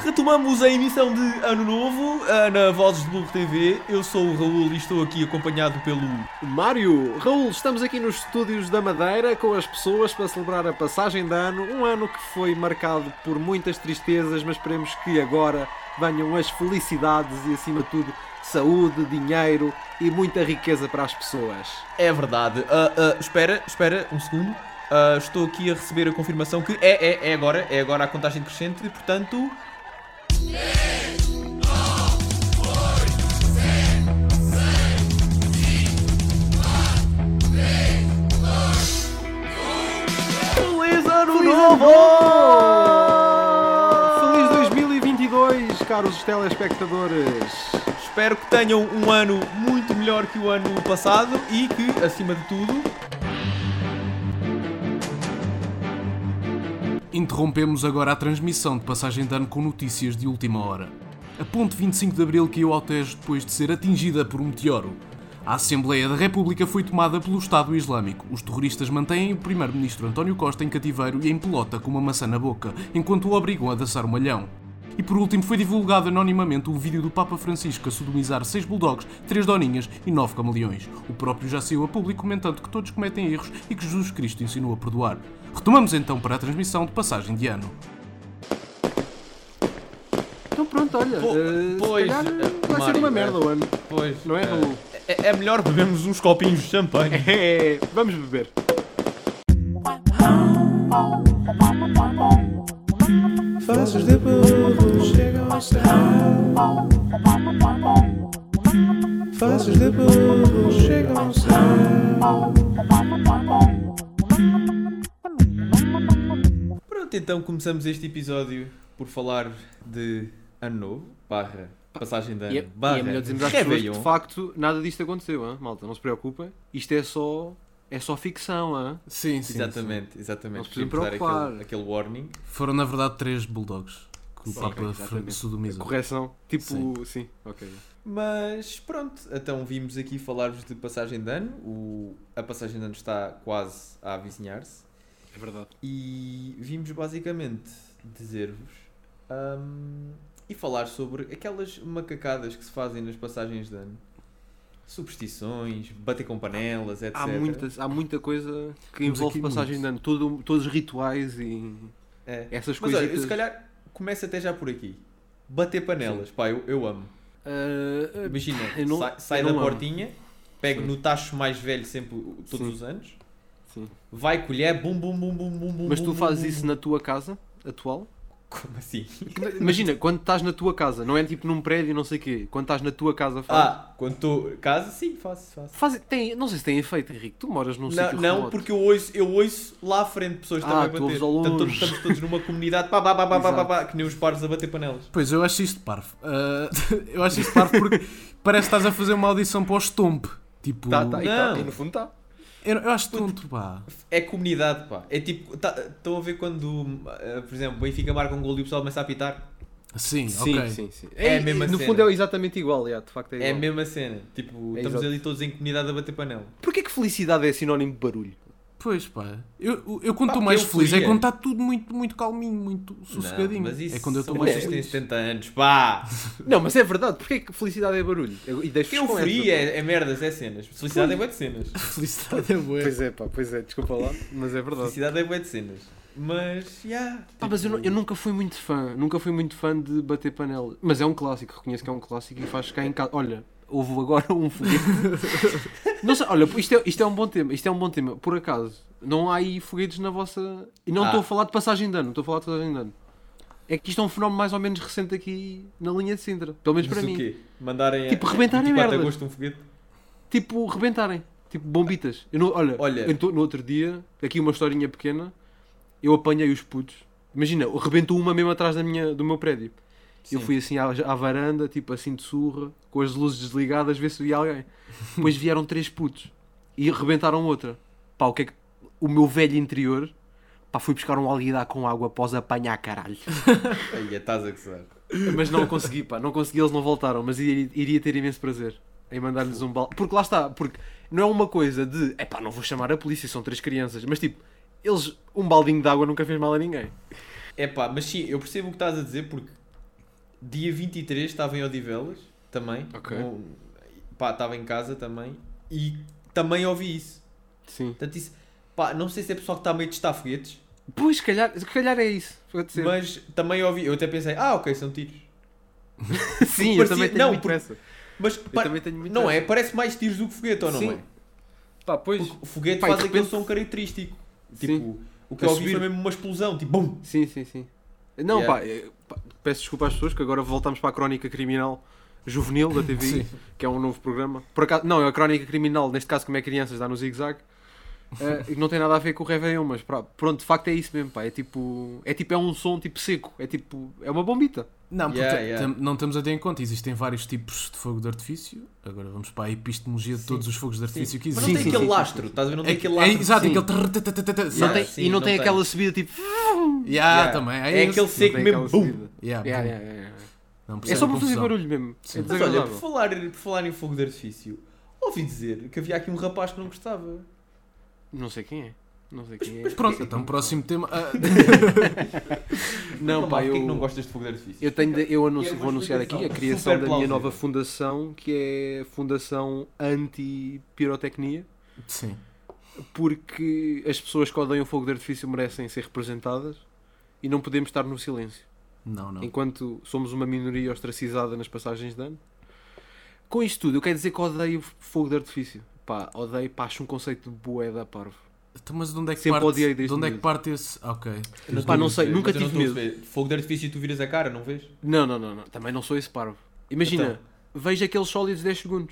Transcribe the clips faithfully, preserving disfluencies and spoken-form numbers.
Retomamos a emissão de Ano Novo uh, na Vozes de Burro T V. Eu sou o Raul e estou aqui acompanhado pelo Mário. Raul, estamos aqui nos estúdios da Madeira com as pessoas para celebrar a passagem de ano. Um ano que foi marcado por muitas tristezas, mas esperemos que agora venham as felicidades e, acima de tudo, saúde, dinheiro e muita riqueza para as pessoas. É verdade. Uh, uh, espera, espera um segundo. Uh, estou aqui a receber a confirmação que é, é, é agora, é agora a contagem crescente e, portanto... Feliz Ano Feliz Novo! Feliz dois mil e vinte e dois, caros telespectadores! Espero que tenham um ano muito melhor que o ano passado e que, acima de tudo... Interrompemos agora a transmissão de passagem de ano com notícias de última hora. A ponte vinte e cinco de Abril caiu ao Tejo depois de ser atingida por um meteoro. A Assembleia da República foi tomada pelo Estado Islâmico. Os terroristas mantêm o primeiro-ministro António Costa em cativeiro e em pelota com uma maçã na boca, enquanto o obrigam a dançar o malhão. E por último foi divulgado anonimamente o vídeo do Papa Francisco a sodomizar seis bulldogs, três doninhas e nove camaleões. O próprio já saiu a público comentando que todos cometem erros e que Jesus Cristo ensinou a perdoar. Retomamos então para a transmissão de passagem de ano. Então pronto, olha, Po- uh, pois, se calhar uh, vai ser Mário, uma merda é. o ano. Pois, Não é, Raul? é, é melhor bebermos uns copinhos de champanhe. É, vamos beber. Faces de burro chegam ao céu. Faces de burro chegam ao céu. Pronto, então começamos este episódio por falar de Ano Novo, barra passagem de ano, E é, barra e é melhor dizermos às pessoas que, Réveillon. de facto, nada disto aconteceu, hein? Malta, não se preocupem. Isto é só, é só ficção, hein? Sim, sim. Exatamente, Não exatamente. se precisam Queríamos dar preocupar. aquele, aquele warning. Sim. Foram na verdade três bulldogs que o Sim, Papa exatamente. sodomizou. Correção. Tipo, sim, Sim. ok. Mas pronto, então vimos aqui falar-vos de passagem de ano. O, a passagem de ano está quase a avizinhar-se. É verdade. E vimos basicamente dizer-vos hum, e falar sobre aquelas macacadas que se fazem nas passagens de ano. Superstições, bater com panelas, etcétera. Há, muitas, há muita coisa que Temos envolve aqui passagem muito. de ano. Todo, todos os rituais e É. essas Mas coisas. olha, eu se calhar começa até já por aqui. Bater panelas, pá, eu, eu amo. Uh, Imagina, eu não- sai, sai eu da não amo. portinha, pega Sim. no tacho mais velho sempre, todos Sim. os anos, sim. vai colher, bum bum bum bum bum bum. Mas tu bum, fazes bum, isso bum. na tua casa atual? Como assim? Imagina, quando estás na tua casa, não é tipo num prédio, não sei o quê. Quando estás na tua casa, fazes. Ah, quando estou casa, sim, faço, faço. Faz, tem, não sei se tem efeito, Henrique. Tu moras num Não, sítio não remoto. porque eu ouço, eu ouço lá à frente pessoas Ah, também a tu bater. ouves ao Portanto, longe. estamos todos numa comunidade, pá, pá, pá, pá, pá, pá, Exato. pá, que nem os pares a bater panelas. Pois, eu acho isto parvo. Ah, eu acho isto parvo porque parece que estás a fazer uma audição para o Stomp. Tipo, Tá, tá, e, tá, Não. e no fundo está. eu, eu acho tonto, pá. É comunidade, pá. É tipo, estão a ver quando, eh, por exemplo, o Benfica marca um gol e o pessoal começa a apitar? Sim, Sim, ok. sim, sim. É a mesma no cena. fundo é exatamente igual, yeah, de facto é É igual. a mesma cena. Tipo, É estamos exato. ali todos em comunidade a bater panela. Porquê que felicidade é sinónimo de barulho? Pois, pá. Eu, eu quando Pá, estou mais porque feliz é euforia. quando está tudo muito, muito calminho, muito sossegadinho. Não, mas isso É quando eu são estou mais vocês que têm feliz. setenta anos, pá! Não, mas é verdade. Porquê que felicidade é barulho? Eu- E deixo-vos com Euforia essa. é, é merdas, é cenas. Felicidade é bué de cenas. Felicidade é boa. Pois é, pá, pois é. Desculpa lá, mas é verdade. Felicidade é bué de cenas. Mas, já. Yeah, Ah, mas eu, nu- eu nunca fui muito fã, nunca fui muito fã de bater panela. Mas é um clássico, reconheço que é um clássico e faz cá em casa. Olha, houve agora um foguete. Não sei, olha, isto é, isto é um bom tema, isto é um bom tema. Por acaso, não há aí foguetes na vossa. E não Ah. estou a falar de passagem de ano, estou a falar de passagem de ano. É que isto é um fenómeno mais ou menos recente aqui na linha de Sintra. Pelo menos Mas para o mim. quê? Mandarem Tipo, a- rebentarem vinte e quatro de merdas. agosto um foguete? Tipo, rebentarem. Tipo, bombitas. Eu não, olha, Olha. eu tô- no outro dia, aqui uma historinha pequena, eu apanhei os putos. Imagina, rebentou uma mesmo atrás da minha, do meu prédio. Eu Sim. fui assim à, à varanda, tipo assim de surra, com as luzes desligadas, ver se via alguém. Depois vieram três putos e rebentaram outra. Pá, o que é que... O meu velho interior, pá, fui buscar um alguidar com água após apanhar, caralho. Aí, estás a gozar. Mas não consegui, pá, não consegui, eles não voltaram, mas iria, iria ter imenso prazer em mandar-lhes um balde. Porque lá está, porque não é uma coisa de, epá, não vou chamar a polícia, são três crianças, mas tipo, eles, um baldinho de água nunca fez mal a ninguém. É pá, mas sim, eu percebo o que estás a dizer porque dia vinte e três estava em Odivelas, também. Ok. Com- pá, estava em casa também. E também ouvi isso. Sim. Portanto, isso, pá, não sei se é pessoal que está meio de testar foguetes, Pois, se calhar, se calhar é isso. Vou dizer. mas também ouvi, eu até pensei, ah, ok, são tiros. Sim, eu parecia- também tenho não, muito porque- essa. Mas Eu pa- também tenho muito não é? essa. Parece mais tiros do que foguete, ou não Sim. é? Pá, pois. Porque o foguete Pá, e faz de aquele repente- som característico. Sim. Tipo, o que A eu ouvi subir. foi mesmo uma explosão, tipo, bum! Sim, sim, sim. Não, Yeah. pá, é- pá, peço desculpa às pessoas que agora voltamos para a Crónica Criminal Juvenil da T V I, Sim. que é um novo programa. Por acaso, não, é a Crónica Criminal, neste caso como é crianças, dá no Zig Zag. Eh, e que não tem nada a ver com o Réveillon, mas pra- pronto, de facto é isso mesmo, pá. É tipo, é tipo, é um som tipo seco, é tipo, é uma bombita. Não, porque Yeah, te- yeah. tem- não temos a ter em conta, existem vários tipos de fogo de artifício. Agora vamos para a epistemologia de Sim. todos os fogos de artifício que Mas não existem. tem sim, aquele sim, sim, lastro, sim. estás a ver? Não É, tem aquele é, lastro. exato, sim. aquele trrr-tã-tã-tã-tã, Não sabe? tem- sim, e não, não tem tem. aquela subida tipo. Yeah, Yeah. também. É esse. aquele Não seco tem mesmo, aquela bum! subida. Yeah, Yeah, bom. yeah, yeah, yeah. Não É percebo só a para fazer confusão. barulho mesmo. Sim. É Mas olha, por desagradável. falar, por falar em fogo de artifício, ouvi dizer que havia aqui um rapaz que não gostava. Não sei quem é. Não sei quem é. mas Pronto, então próximo tema. Ah, Não, Não, pá, porquê eu. que não gostas de fogo de artifício? Eu, tenho de- eu anuncio, É uma vou anunciar aqui a explicação criação super da minha plausível. nova fundação, que é a Fundação Anti-Pirotecnia, sim. porque as pessoas que odeiam fogo de artifício merecem ser representadas e não podemos estar no silêncio. Não, não. Enquanto somos uma minoria ostracizada nas passagens de ano. Com isto tudo, eu quero dizer que odeio fogo de artifício. Pá, odeio, pá, acho um conceito de bué da parvo. Então, mas de onde é que Sempre parte, odiei de desde onde é que miúdo. parte esse. Ah, ok. Eu Pá, não estou a sei, perceber, nunca mas eu não tive estou a perceber. Fogo de artifício e tu viras a cara, não vês? Não, não, não, não. Também não sou esse parvo. Imagina, Então. vejo aqueles sólidos dez segundos.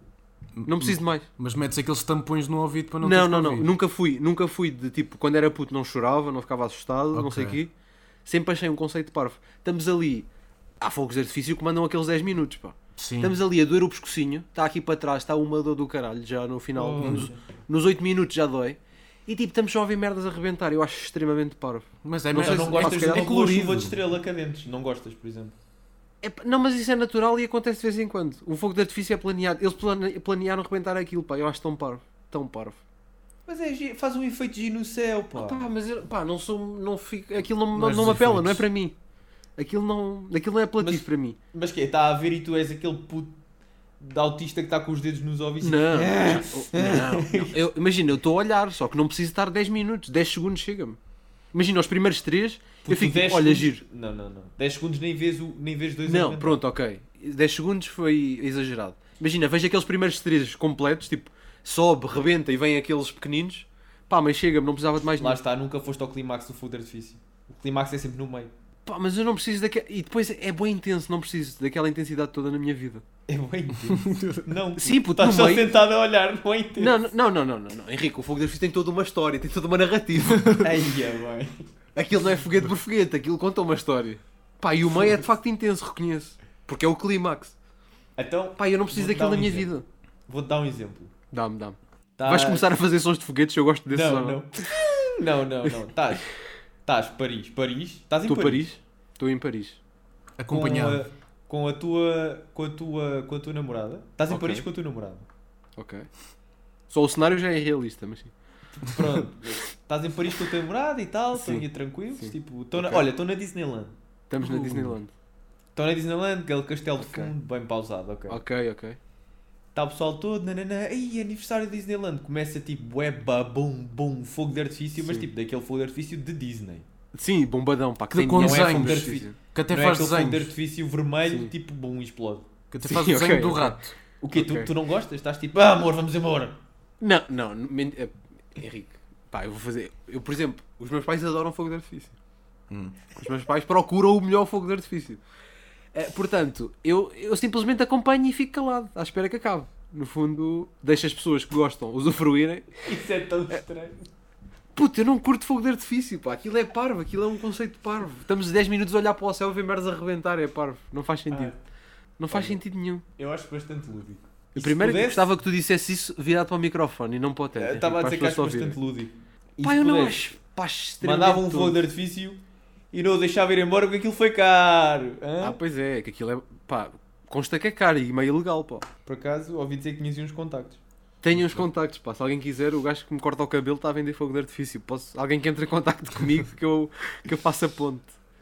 Não preciso de mais. Mas metes aqueles tampões no ouvido para não Não, teres não, que não. ouvir. Nunca fui. Nunca fui de tipo, quando era puto não chorava, não ficava assustado, não sei o Ok. quê. Sempre achei um conceito parvo. Estamos ali. Há fogos de artifício que mandam aqueles dez minutos, pá. Sim. Estamos ali a doer o pescocinho. Está aqui para trás, está uma dor do caralho já no final. Oh, nos, nos oito minutos já dói. E tipo, estamos só a ouvir merdas a arrebentar. Eu acho extremamente parvo. Mas é Não Não, sei não se- gostas se de calhar uma é colorido. chuva de estrela cadentes. Não gostas, por exemplo. É pá, não, mas isso é natural e acontece de vez em quando. Um fogo de artifício é planeado. Eles plane- planearam arrebentar aquilo, pá. Eu acho tão parvo. Tão parvo. Mas é, gi- faz um efeito G no céu, pá. Pá, mas eu, pá, não sou, não fico, aquilo não, não, Mas não me os apela, efeitos. não é para mim. Aquilo não, aquilo não é apelativo Mas- para mim. Mas que está a ver e tu és aquele puto de autista que está com os dedos nos ouvidos. Não, É. não, não. Eu, imagina, eu estou a olhar, só que não preciso estar dez minutos, dez segundos chega-me. Imagina, os primeiros três, Puto, eu fico dez tipo, olha, segundos- giro. Não, não, não. dez segundos nem vês, o, nem vês dois a Não, arrebentar. pronto, ok. dez segundos foi exagerado. Imagina, vejo aqueles primeiros três completos, tipo, sobe, rebenta e vem aqueles pequeninos. Pá, mas chega-me, não precisava de mais Lá nenhum. está, nunca foste ao clímax do fogo de artifício. O clímax é sempre no meio. Pá, mas eu não preciso daquela... E depois é bem intenso, não preciso daquela intensidade toda na minha vida. É bem intenso. Não, Sim, puto, estás no só meio- sentado a olhar, não é intenso. Não, não, não, não, não, não. Henrique, o fogo de artifício tem toda uma história, tem toda uma narrativa. Ai, é bem. Aquilo não é foguete por foguete, aquilo conta uma história. Pá, e o meio é de facto intenso, reconheço. Porque é o clímax. Então, Pá, eu não preciso Vou-te daquilo dar na um minha exemplo. vida. vou-te dar um exemplo. Dá-me, dá-me. Tá- Vais começar a fazer sons de foguetes, eu gosto desses. Não, ou não. Não, não, não. Estás. Estás Paris. Paris. Estás em Estou em Paris. Paris? Estou em Paris. Acompanhado. Com a, com a tua. Com a tua. Com a tua namorada. Estás em Ok. Paris com a tua namorada. Ok. Só o cenário já é realista, mas sim. Pronto. Estás em Paris com a tua namorada e tal. Estão Sim. aí tranquilos. Sim. Tipo, estão na- Ok. olha, estão na Disneyland. Estamos na Uh. Disneyland. Estão na Disneyland, aquele castelo de Ok. fundo, bem pausado, ok. Ok, ok. Está o pessoal todo, nananã, ai, aniversário da Disneyland. Começa tipo, weba, bum, bum, fogo de artifício, mas Sim. tipo, daquele fogo de artifício de Disney. Sim, bombadão, pá, que De tem com dinheiro. Não é desenhos. fogo de artifício. Que até não é faz aquele fogo de desenhos. artifício vermelho, Sim. tipo, bum, explode. Que até Sim, faz o desenho ok, do ok. rato. O quê? Ok. Tu, tu não gostas? Estás tipo, ah, amor, vamos embora. Não, não, men- eh, Henrique, pá, eu vou fazer. Eu, por exemplo, os meus pais adoram fogo de artifício. Hum. Os meus pais procuram o melhor fogo de artifício. Eh, portanto, eu, eu simplesmente acompanho e fico calado, à espera que acabe. No fundo, deixo as pessoas que gostam usufruírem. Isso é tão estranho. Puta, eu não curto fogo de artifício, pá. Aquilo é parvo, aquilo é um conceito parvo. Estamos dez minutos a olhar para o céu e ver merdas a arrebentar, é parvo. Não faz sentido. Ah, Não faz olha. sentido nenhum. eu acho bastante lúdico. E Eu se primeiro pudesse- gostava que tu dissesse isso virado para o microfone e não para o teto. Eh, Henrique, Estava a para dizer as que acho pessoas só bastante ouvirem. lúdico. E Pá, se eu não pudesse, acho. Pá, acho extremamente mandava um fogo tonto. de artifício e não o deixava ir embora porque aquilo foi caro. Hã? Ah, pois é, que aquilo é. Pá, consta que é caro e meio ilegal, pá. Por acaso, ouvi dizer que tinhas uns contactos. Tenho uns contactos, pá. Se alguém quiser, o gajo que me corta o cabelo está a vender fogo de artifício. Posso... Alguém que entre em contacto comigo que eu, que eu faça ponte.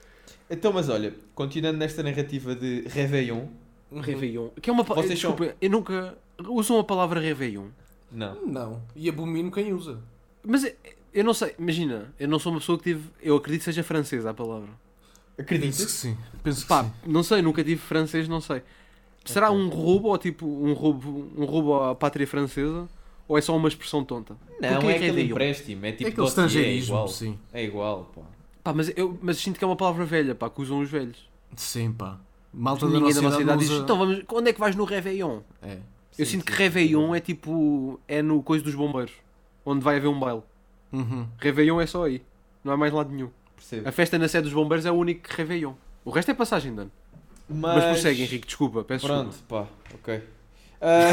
Então, mas olha, continuando nesta narrativa de Réveillon. Réveillon. Que é uma pa- Vocês Desculpa, são- eu nunca... Usam a palavra Réveillon. Não. Não. E abomino quem usa. Mas eu- eu não sei, imagina, eu não sou uma pessoa que tive... Eu acredito que seja francesa a palavra. Penso Acreditas? que sim. Penso que Pá, sim. não sei, nunca tive francês, não sei. Será um roubo ou tipo um roubo, um roubo à pátria francesa? Ou é só uma expressão tonta? Não, Porque é é aquele Réveillon? empréstimo. É tipo É aquele dossiê, é estrangeirismo, igual. sim. É igual, pá. Pá, mas eu mas sinto que é uma palavra velha, pá, que usam os velhos. Sim, pá. Malta da Ninguém nossa da nossa idade idade diz, usa... então vamos, onde é que vais no Réveillon? É. Eu Sim, sinto que sim. Réveillon é tipo, é no coisa dos bombeiros, onde vai haver um baile. Uhum. Réveillon é só aí, não há mais lado nenhum. Percebo. A festa na sede dos bombeiros é o único Réveillon. O resto é passagem de ano. Mas, Mas, prossegue, Henrique, desculpa, peço Pronto, desculpa. pá, ok. Ah,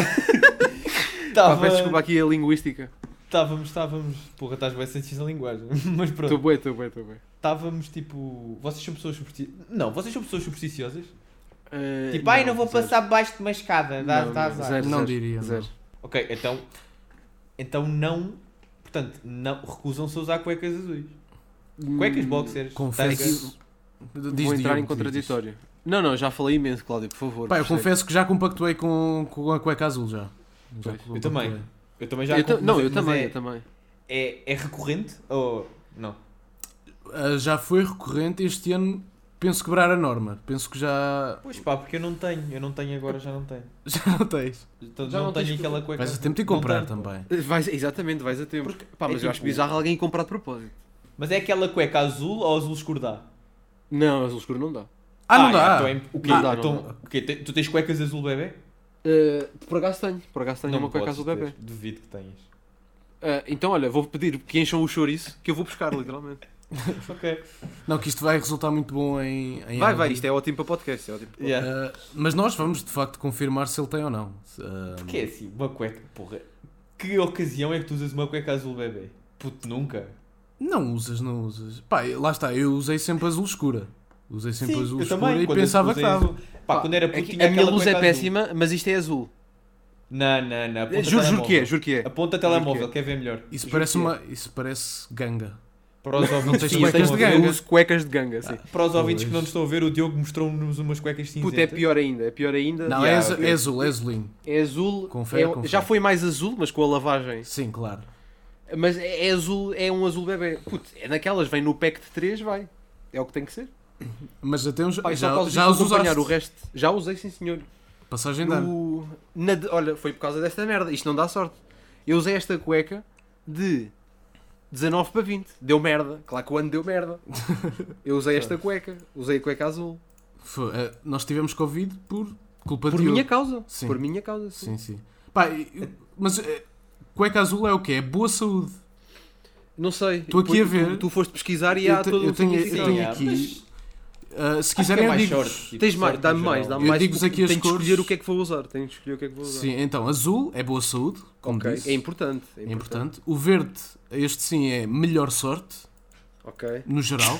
Pá, tava- peço desculpa aqui a linguística. Estávamos, estávamos. Porra, estás bem cientista da linguagem. Mas Estou pronto. bem, estou bem, estou bem. Estávamos tipo. Vocês são pessoas supersticiosas. Não, vocês são pessoas supersticiosas. Uh, Tipo, ai, não vou zero. passar baixo de uma escada. Dá, Não, dá não, azar. zero, Não zero, diria, não. zero. Ok, então. Então não. Portanto, não, recusam-se a usar cuecas azuis. Cuecas Hum, boxers. Confesso. tanga. Diz, Vou entrar Diogo, em diz, contraditório. Não, não, já falei imenso, Cláudio, por favor. Pá, eu prossegue. confesso que já compactuei com, com a cueca azul já. Já Pois. Eu também. compactuei. Eu também já. Eu ta- mas- não, eu mas também, É, eu também. é, é recorrente ou. Não? Ah, já foi recorrente este ano. Penso quebrar a norma. Penso que já. Pois pá, porque eu não tenho. Eu não tenho agora, já não tenho. Já não tens. Então, Já não, não tenho tens- aquela cueca. Vais a tempo de ir Não comprar tenho. também. Vais, exatamente, vais a tempo. Pá, mas é eu acho tipo- bizarro alguém comprar de propósito. Mas é aquela cueca azul ou azul escuro dá? Não, azul escuro não dá. Ah, não é, dá! Então, é- o quê? Não dá, não Então, dá. o quê? Te- Tu tens cuecas azul bebê? Uh, por acaso tenho, por acaso tenho Não uma cueca podes azul ter. bebê. Duvido que tenhas. Uh, então, olha, vou pedir que encham o chouriço, que eu vou buscar, literalmente. Ok. Não, que isto vai resultar muito bom em. em Vai, áudio. vai, isto é ótimo para podcast. É ótimo para podcast. Yeah. Ah, mas nós vamos de facto confirmar se ele tem ou não. Ah, Porque é assim, uma cueca, porra. Que ocasião é que tu usas uma cueca azul bebê? Puto, nunca. Não usas, não usas. Pá, lá está, eu usei sempre azul escura. Usei sempre Sim, azul eu escura também, e quando pensava usei que estava. azul- Pá, quando era É puto, que tinha a minha aquela luz é cueca azul. péssima, mas isto é azul. Não, não, não. aponta Juro, juro que é, telemóvel. juro que é. Aponta Juro telemóvel, que quer ver melhor. Isso Juro parece que é. uma. Isso parece ganga. Para os ouvintes, tens que cuecas não de estão a ganga? ver- Eu uso cuecas de ganga, sim. Para os ouvintes que Pois. não nos estão a ver, o Diogo mostrou-nos umas cuecas cinzentas. Puta, é pior ainda, é pior ainda. Não, Yeah, é, azu- ok. é azul, é azulinho. É azul, Confere, é- confere. já foi mais azul, mas com a lavagem. Sim, claro. Mas é, é azul, é um azul bebê. Puto, é naquelas, vem no pack de três, vai. É o que tem que ser. Mas até uns, Pá, e só já, por causa já disso os vou acompanhar usaste. o resto. Já usei, sim senhor. Passagem de ano. No- na de- olha, foi por causa desta merda. Isto não dá sorte. Eu usei esta cueca de dezanove para vinte. Deu merda. Claro que o ano deu merda. Eu usei esta cueca. Usei a cueca azul. Foi, eh, nós tivemos Covid por culpa Por de minha Diogo. causa. Sim. Por minha causa, sim. Sim, sim. Pá, eu- mas eh, cueca azul é o quê? É boa saúde. Não sei. Estou aqui Tu- a ver. Tu, tu foste pesquisar e Eu há te- todo eu um tenho- eu significado. tenho Sim, aqui- mas Ah, se acho que quiserem, é eu mais digo. short, tipo, Tens mais, short dá-me no mais, geral. dá-me Eu mais. digo-vos aqui as Tenho de cores. escolher o que é que vou usar. Tenho de escolher o que é que vou usar. Sim, então, azul é boa saúde, como Ok, disse. é importante. É É importante. importante. O verde, este sim, é melhor sorte, Ok. no geral.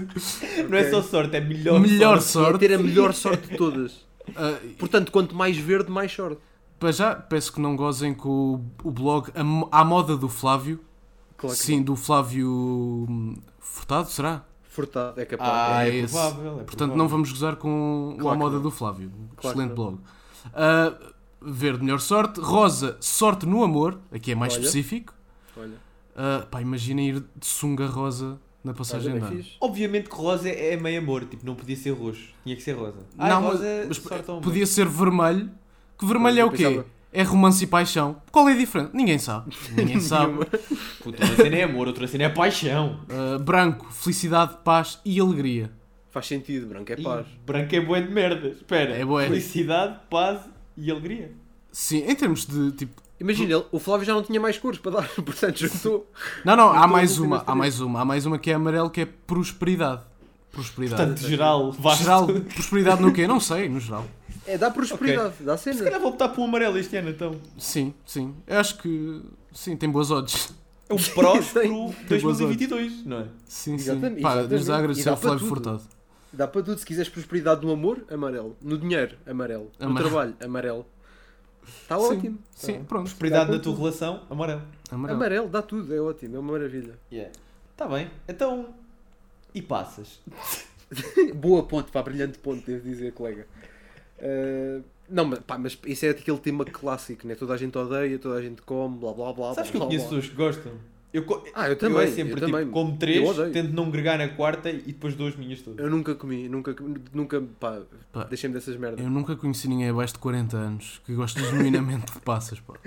Não é só sorte, é melhor, melhor sorte. É sorte. ter a melhor sorte de todas. Ah, Portanto, quanto mais verde, mais sorte. para já, peço que não gozem com o, o blog A Mo- À Moda do Flávio. Claro que Sim, do Flávio hum, Furtado, será? Furtado, é capaz. Ah, É é, esse. provável. É Portanto, provável. não vamos gozar com o Claro À que Moda não. do Flávio. Claro Excelente que não. blog. Ah, verde, melhor sorte. Rosa, sorte no amor. Aqui é mais Olha. específico. Olha, Ah, pá, imaginem ir de sunga rosa na passagem olha, de bem ano. fixe. Obviamente que rosa é meio amor, tipo, não podia ser roxo, tinha que ser rosa. Ah, Não, rosa, mas sorte ao amor. podia ser vermelho. Que vermelho é Eu o quê? pensava- É romance e paixão. Qual é a diferença? Ninguém sabe. Ninguém sabe. Puta, uma cena é amor, outra cena é paixão. Ah, branco, felicidade, paz e alegria. Faz sentido, branco é Ih, paz. branco é bué de merda. Espera, É bué. felicidade, paz e alegria. Sim, em termos de tipo. Imagina, ele- o Flávio já não tinha mais cores para dar, portanto juntou. Não, não, há estou mais a uma. ouvir Há mais uma. Há mais uma que é amarelo que é prosperidade. Prosperidade. Portanto, geral, vasto. Geral, prosperidade no quê? Não sei, no geral. É, dá prosperidade, dá Se cena. calhar vou optar por um amarelo este ano, então. Sim, sim. Eu acho que. Sim, tem boas odds. É um próspero Tem dois mil e vinte e dois, não é? Sim, sim. Exatamente, Pá, exatamente. desde já E agradecer dá ao para Flávio tudo. Furtado. Dá para tudo. Se quiseres prosperidade no amor, amarelo. No dinheiro, amarelo. No Amarelo. trabalho, amarelo. Está Sim, ótimo. Sim, Tá. pronto. Prosperidade Dá na para tua tudo. relação, amarelo. Amarelo. Amarelo, dá tudo. É ótimo, é uma maravilha. Yeah. Tá bem. Então, e passas? Boa ponte, pá, brilhante ponte, devo dizer, colega. Uh, não, mas, pá, mas isso é aquele tema clássico, né? Toda a gente odeia, toda a gente come, blá blá blá. Sabes blá, que eu blá, conheço blá. pessoas que gostam? Eu, co- Ah, eu também, é sempre eu tipo, também. como Eu três, odeio. tento não gregar na quarta e depois dou as minhas todas. Eu nunca comi, nunca, nunca, pá, Pá, deixei-me dessas merdas. Eu nunca conheci ninguém abaixo de quarenta anos que goste genuinamente de passas, pá.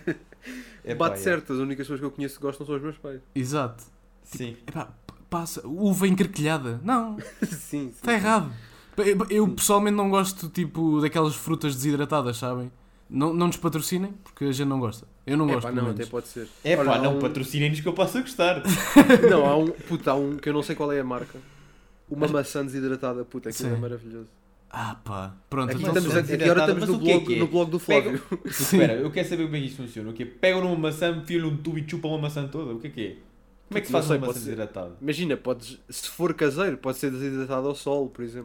É Bate pá, é. certo, as únicas pessoas que eu conheço que gostam são os meus pais. Exato. Sim. Epá, p- passa, uva encrquilhada. Não, sim, sim. está errado. Eu, eu pessoalmente não gosto, tipo, daquelas frutas desidratadas, sabem? Não, não nos patrocinem, porque a gente não gosta. Eu não É gosto, pá, pelo não, menos. até pode ser. É Olha, pá, há não um- patrocinem-nos que eu possa gostar. Não, há um, puta, há um que eu não sei qual é a marca. Uma maçã desidratada, puta, aquilo Sim. é maravilhoso. Ah pá, pronto. Aqui então estamos, só- aqui agora estamos Mas no o que é blog, que é? no blog do Flávio. Espera, eu quero saber como é que isto funciona. O quê? Pegam numa maçã, enfiam-lhe um tubo e chupam uma maçã toda? O que é que é? Como é que se Não faz sei, uma maçã pode ser. desidratada? Imagina, podes, se for caseiro, pode ser desidratado ao sol, por exemplo.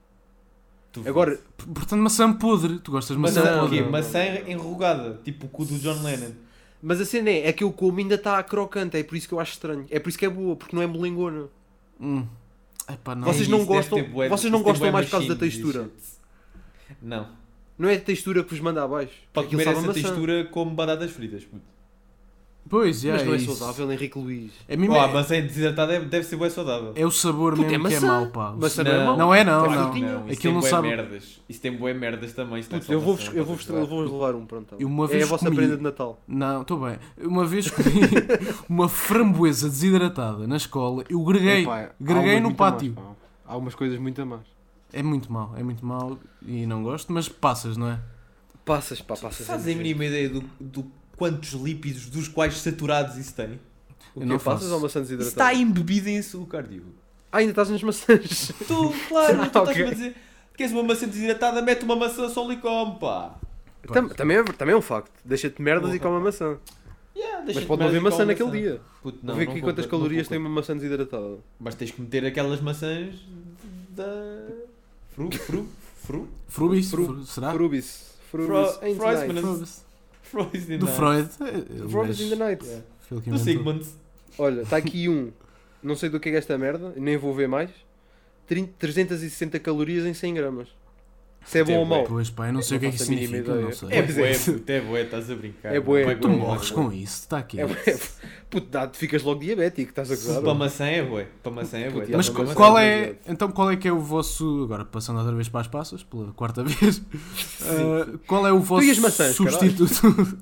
Tu Agora, Portanto, maçã podre. Tu gostas de maçã maçã Não, o quê? podre? não, Maçã enrugada, tipo o cu do John Lennon. mas a cena é, é que eu como ainda está crocante, é por isso que eu acho estranho. É por isso que é boa, porque não é molengona. Hum. Epá, não. Vocês Isso não deve gostam- ter bué- vocês não isso tem gostam bué mais por causa da machines e textura? shit. Não. Não é a textura que vos manda abaixo. Para Aquilo comer sabe a essa maçã. textura como batatas fritas. puto. Pois, já, Mas não é isso. saudável, Henrique Luís. A mim Oh, a é, maçã desidratada é- deve ser bem saudável. é o sabor Puta, mesmo é que é maçã. mau, pá. O Maçã sa- não é mau. Não é, não, É não. frutinha. Não, isso Aquilo tem não bué sabe- merdas. Isso tem bué merdas também. Isso não é Putz, só eu vou maçã, eu vou estás a eu vou gozar. levar um, pronto. Eu uma É vez a vossa comi- prenda de Natal. Não, estou bem. Uma vez comi uma framboesa desidratada na escola. Eu greguei. Epá, há greguei umas no muito pátio. más, pá. Há umas coisas muito a más. É muito mau, é muito mau e não gosto, mas passas, não é? Passas, pá, passas. Fazem a mínima ideia do, do quantos lípidos dos quais saturados isso tem? O Eu que não passas faço. ou maçã Isso está desidratada? embebido em açúcar, digo. Ah, ainda estás nas maçãs. Tu, claro, tu Ok. estás-me a dizer. Queres uma maçã desidratada? Mete uma maçã só e come, pá. Tam- também, é, também é um facto. Deixa-te merdas Porra. e come a maçã. Yeah, Mas deixa-te pode não haver merda e maçã come naquele maçã. dia. Puto, Vou ver aqui não quantas conta- calorias não tem conta. uma maçã desidratada. Mas tens que meter aquelas maçãs da. Fru, fru, fru. Frubis? Fru- Fru- será? Frubis. Frubis Fro- ain't Froisman. nice. Frubis. Freud in Do the- Freud. é, Frubis in the night. Yeah. Foi ele que Do inventou. Sigmund. Olha, está aqui um. Não sei do que é esta merda, nem vou ver mais. trinta trezentas e sessenta calorias em cem gramas. Se é bom É ou mau? Pois pá, eu não sei o que é que isso faço a mínima significa, não ideia. sei. É Pois bué, é. puto, é bué, estás a brincar. É bué, Bué, é Tu bué, bué, morres bué. com isso, está aqui. É, é, puto, dá, ficas logo diabético, estás a gozar? Para maçã é bué. Para maçã é bué. Puto, Mas Não, qu- mas qual é é, verdade. então qual é que é o vosso, agora passando outra vez para as passas, pela quarta vez, uh, qual é o vosso e as maçãs, substituto?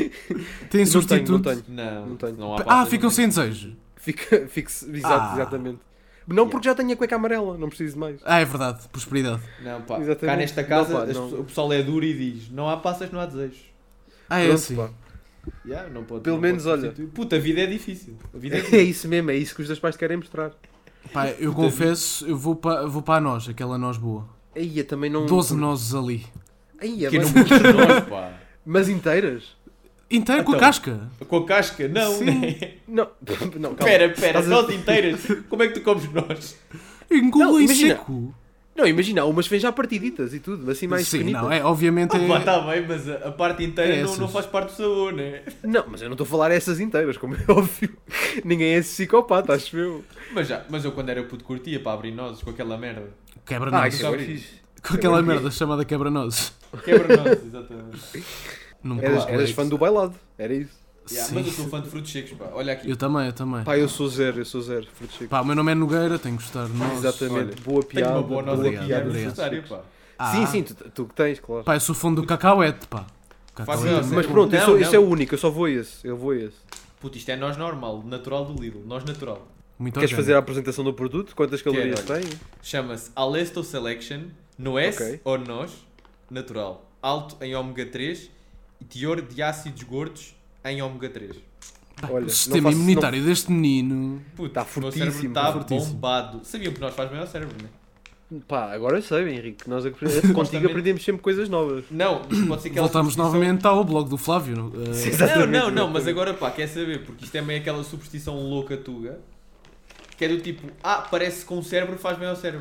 Tem Não tenho, substituto? não tenho. Não, Não tenho. não há Ah, passas, ficam não sem desejo. Fica, fica, exato, Ah. exatamente. Não porque já tenho a cueca amarela, não preciso de mais. Ah, é verdade, prosperidade. Não, pá. Exatamente. Cá nesta Não, casa pá, as não. pessoas- o pessoal é duro e diz: não há passas, não há desejos. Ah, é Pronto, assim. pá. Yeah, não pode, Pelo não menos, pode olha. substituir. Puta, a vida é difícil. A vida é É difícil. isso mesmo, é isso que os dois pais te querem mostrar. Pá, eu confesso, eu vou para, vou para a noz, aquela noz boa. Aí também não. doze nozes ali. Aí é Que eu não bem- gosto de nós, pá. Mas inteiras? Inteiro com a Então. casca. Com a casca? Não, Sim. né? Não, não, calma. Pera, pera, Estás a- nós inteiras. Como é que tu comes nós? Engulo Não, em imagina. seco. Não, imagina, umas vêm já partiditas e tudo, assim mais Sim, pequenitas. não, é, obviamente Ah, pá, é... tá bem, mas a, a parte inteira É não, essas. não faz parte do sabor, né? Não, mas eu não estou a falar essas inteiras, como é óbvio. Ninguém é esse psicopata, acho eu. Mas, já, mas eu quando era puto curtia para abrir nozes com aquela merda. Ah, Quebra-nozes. isso é Nós. bem fixe. Com aquela é bem merda chamada quebra-nozes. Quebra-nozes, exatamente. Não Eras, pode. eras fã do bailado, era isso. Yeah, Sim. mas eu sou fã de frutos secos, pá. Olha aqui. Eu também, eu também. Pá, eu sou zero, eu sou zero, frutos secos. Pá, o meu nome é Nogueira, tenho que gostar de nozes. Exatamente, olha, boa Tenho piada. uma boa noz obrigado, aqui, é obrigado. necessário, pá. Ah, Sim, sim, tu, tu que tens, claro. Pá, eu sou fã do cacauete, pá. Faz Cacauete. não, é- Mas Não, pronto, eu não, sou, não. esse é o único, eu só vou a esse, eu vou a esse. Puto, isto é nós normal, natural do Lidl. Nós natural. Muito Queres orgânico. fazer a apresentação do produto? Quantas calorias Quero, tem? Chama-se Alesto Selection, Noes Ok. ou Nós, natural. Alto em ômega três e teor de ácidos gordos em ômega três. Pá, Olha, o não sistema faço- imunitário deste menino... Puto, Tá o meu cérebro fortíssimo, está fortíssimo. bombado. Sabiam que nós faz maior cérebro, não é? Pá, agora eu sei, Henrique, nós apre- contigo aprendemos sempre coisas novas. Não, isto pode ser aquela Voltamos superstição- novamente ao blog do Flávio. uh, Sim, Não, exatamente, não, não, exatamente. mas agora pá, quer saber, porque isto é meio aquela superstição louca tuga, que é do tipo, ah, parece que com o cérebro faz bem ao cérebro.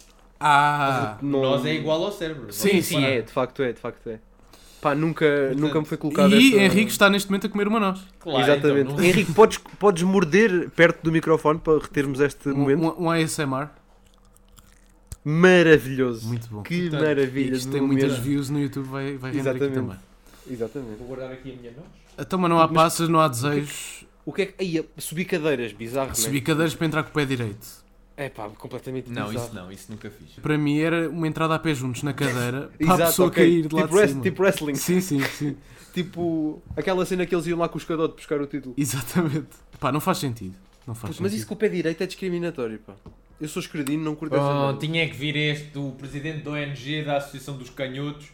Ah, Não- Nós é igual ao cérebro. Sim, Vamos Sim, reparar. é, de facto é, de facto é. Pá, nunca, Portanto, nunca me foi colocado e essa... Henrique está neste momento a comer uma noz. Claro, Exatamente. então, não- Henrique, podes, podes morder perto do microfone para retermos este Um, momento? um, um A S M R. Maravilhoso. Muito bom. Que Portanto, maravilha. Isto de tem muitas momento. views no YouTube, vai, vai render aqui Exatamente. também. Exatamente. Vou guardar aqui a minha noz. Então, mas não há Mas- passas, não há desejos. O que é que... Aí, subir cadeiras, bizarro, Subir não cadeiras para entrar com o pé direito. é? É pá, completamente Não, bizarro. isso não, isso nunca fiz. Para mim era uma entrada a pé juntos na cadeira para Exato, a pessoa ok. cair de lá tipo, de wrest- cima. tipo wrestling. Sim, sim, sim. Tipo, aquela cena que eles iam lá com o escadote buscar o título. Exatamente. Pá, não faz sentido. Não faz Puto, mas sentido. isso com o pé direito é discriminatório, pá. Eu sou esquerdino, não curto essa Oh, merda. tinha que vir este, o presidente da O N G da Associação dos Canhotos.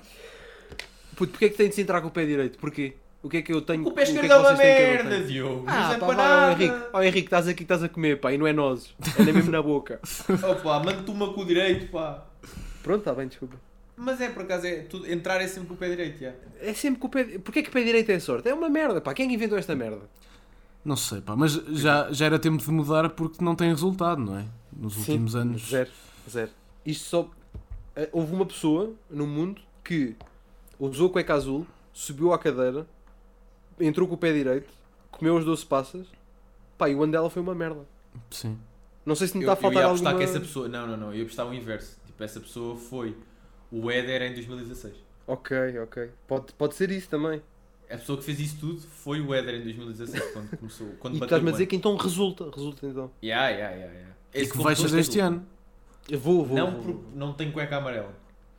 Puto, porquê é que tem de se entrar com o pé direito? Porquê? O que é que eu tenho? O pé que é que esquerdo é uma vocês têm que eu não merda, tenho? Diogo. Ah, Não é pá, para vai, ó nada. Henrique. Ó Henrique, estás aqui, estás a comer, pá, e não é nozes. É nem mesmo na boca. Opa, manda-te uma com o direito, pá. Pronto, está bem, desculpa. Mas é, por acaso, é, tudo, entrar é sempre com o pé direito, já. É sempre com o pé... Porquê que o pé direito é sorte? É uma merda, pá. Quem inventou esta merda? Não sei, pá, mas já, já era tempo de mudar porque não tem resultado, não é? Nos últimos anos. Zero. Zero. Isto só... eh, Houve uma pessoa no mundo que usou a cueca azul, subiu à cadeira, entrou com o pé direito, comeu as doze passas, pá, e o ano dela foi uma merda. Sim. Não sei se me Eu, está a eu faltar ia apostar alguma... que essa pessoa... Não, não, não. Eu ia apostar o inverso. Tipo, essa pessoa foi o Éder em dois mil e dezasseis. Ok, ok. Pode, pode ser isso também. A pessoa que fez isso tudo foi o Éder em dois mil e dezasseis, quando começou. Quando E bateu estás-me a o dizer ano. que então resulta. Resulta então. Yeah, yeah, yeah, yeah. E Esse que vai computador ser este está ano. Eu vou, tudo. vou. Não, vou, por- vou. não tem cueca amarela.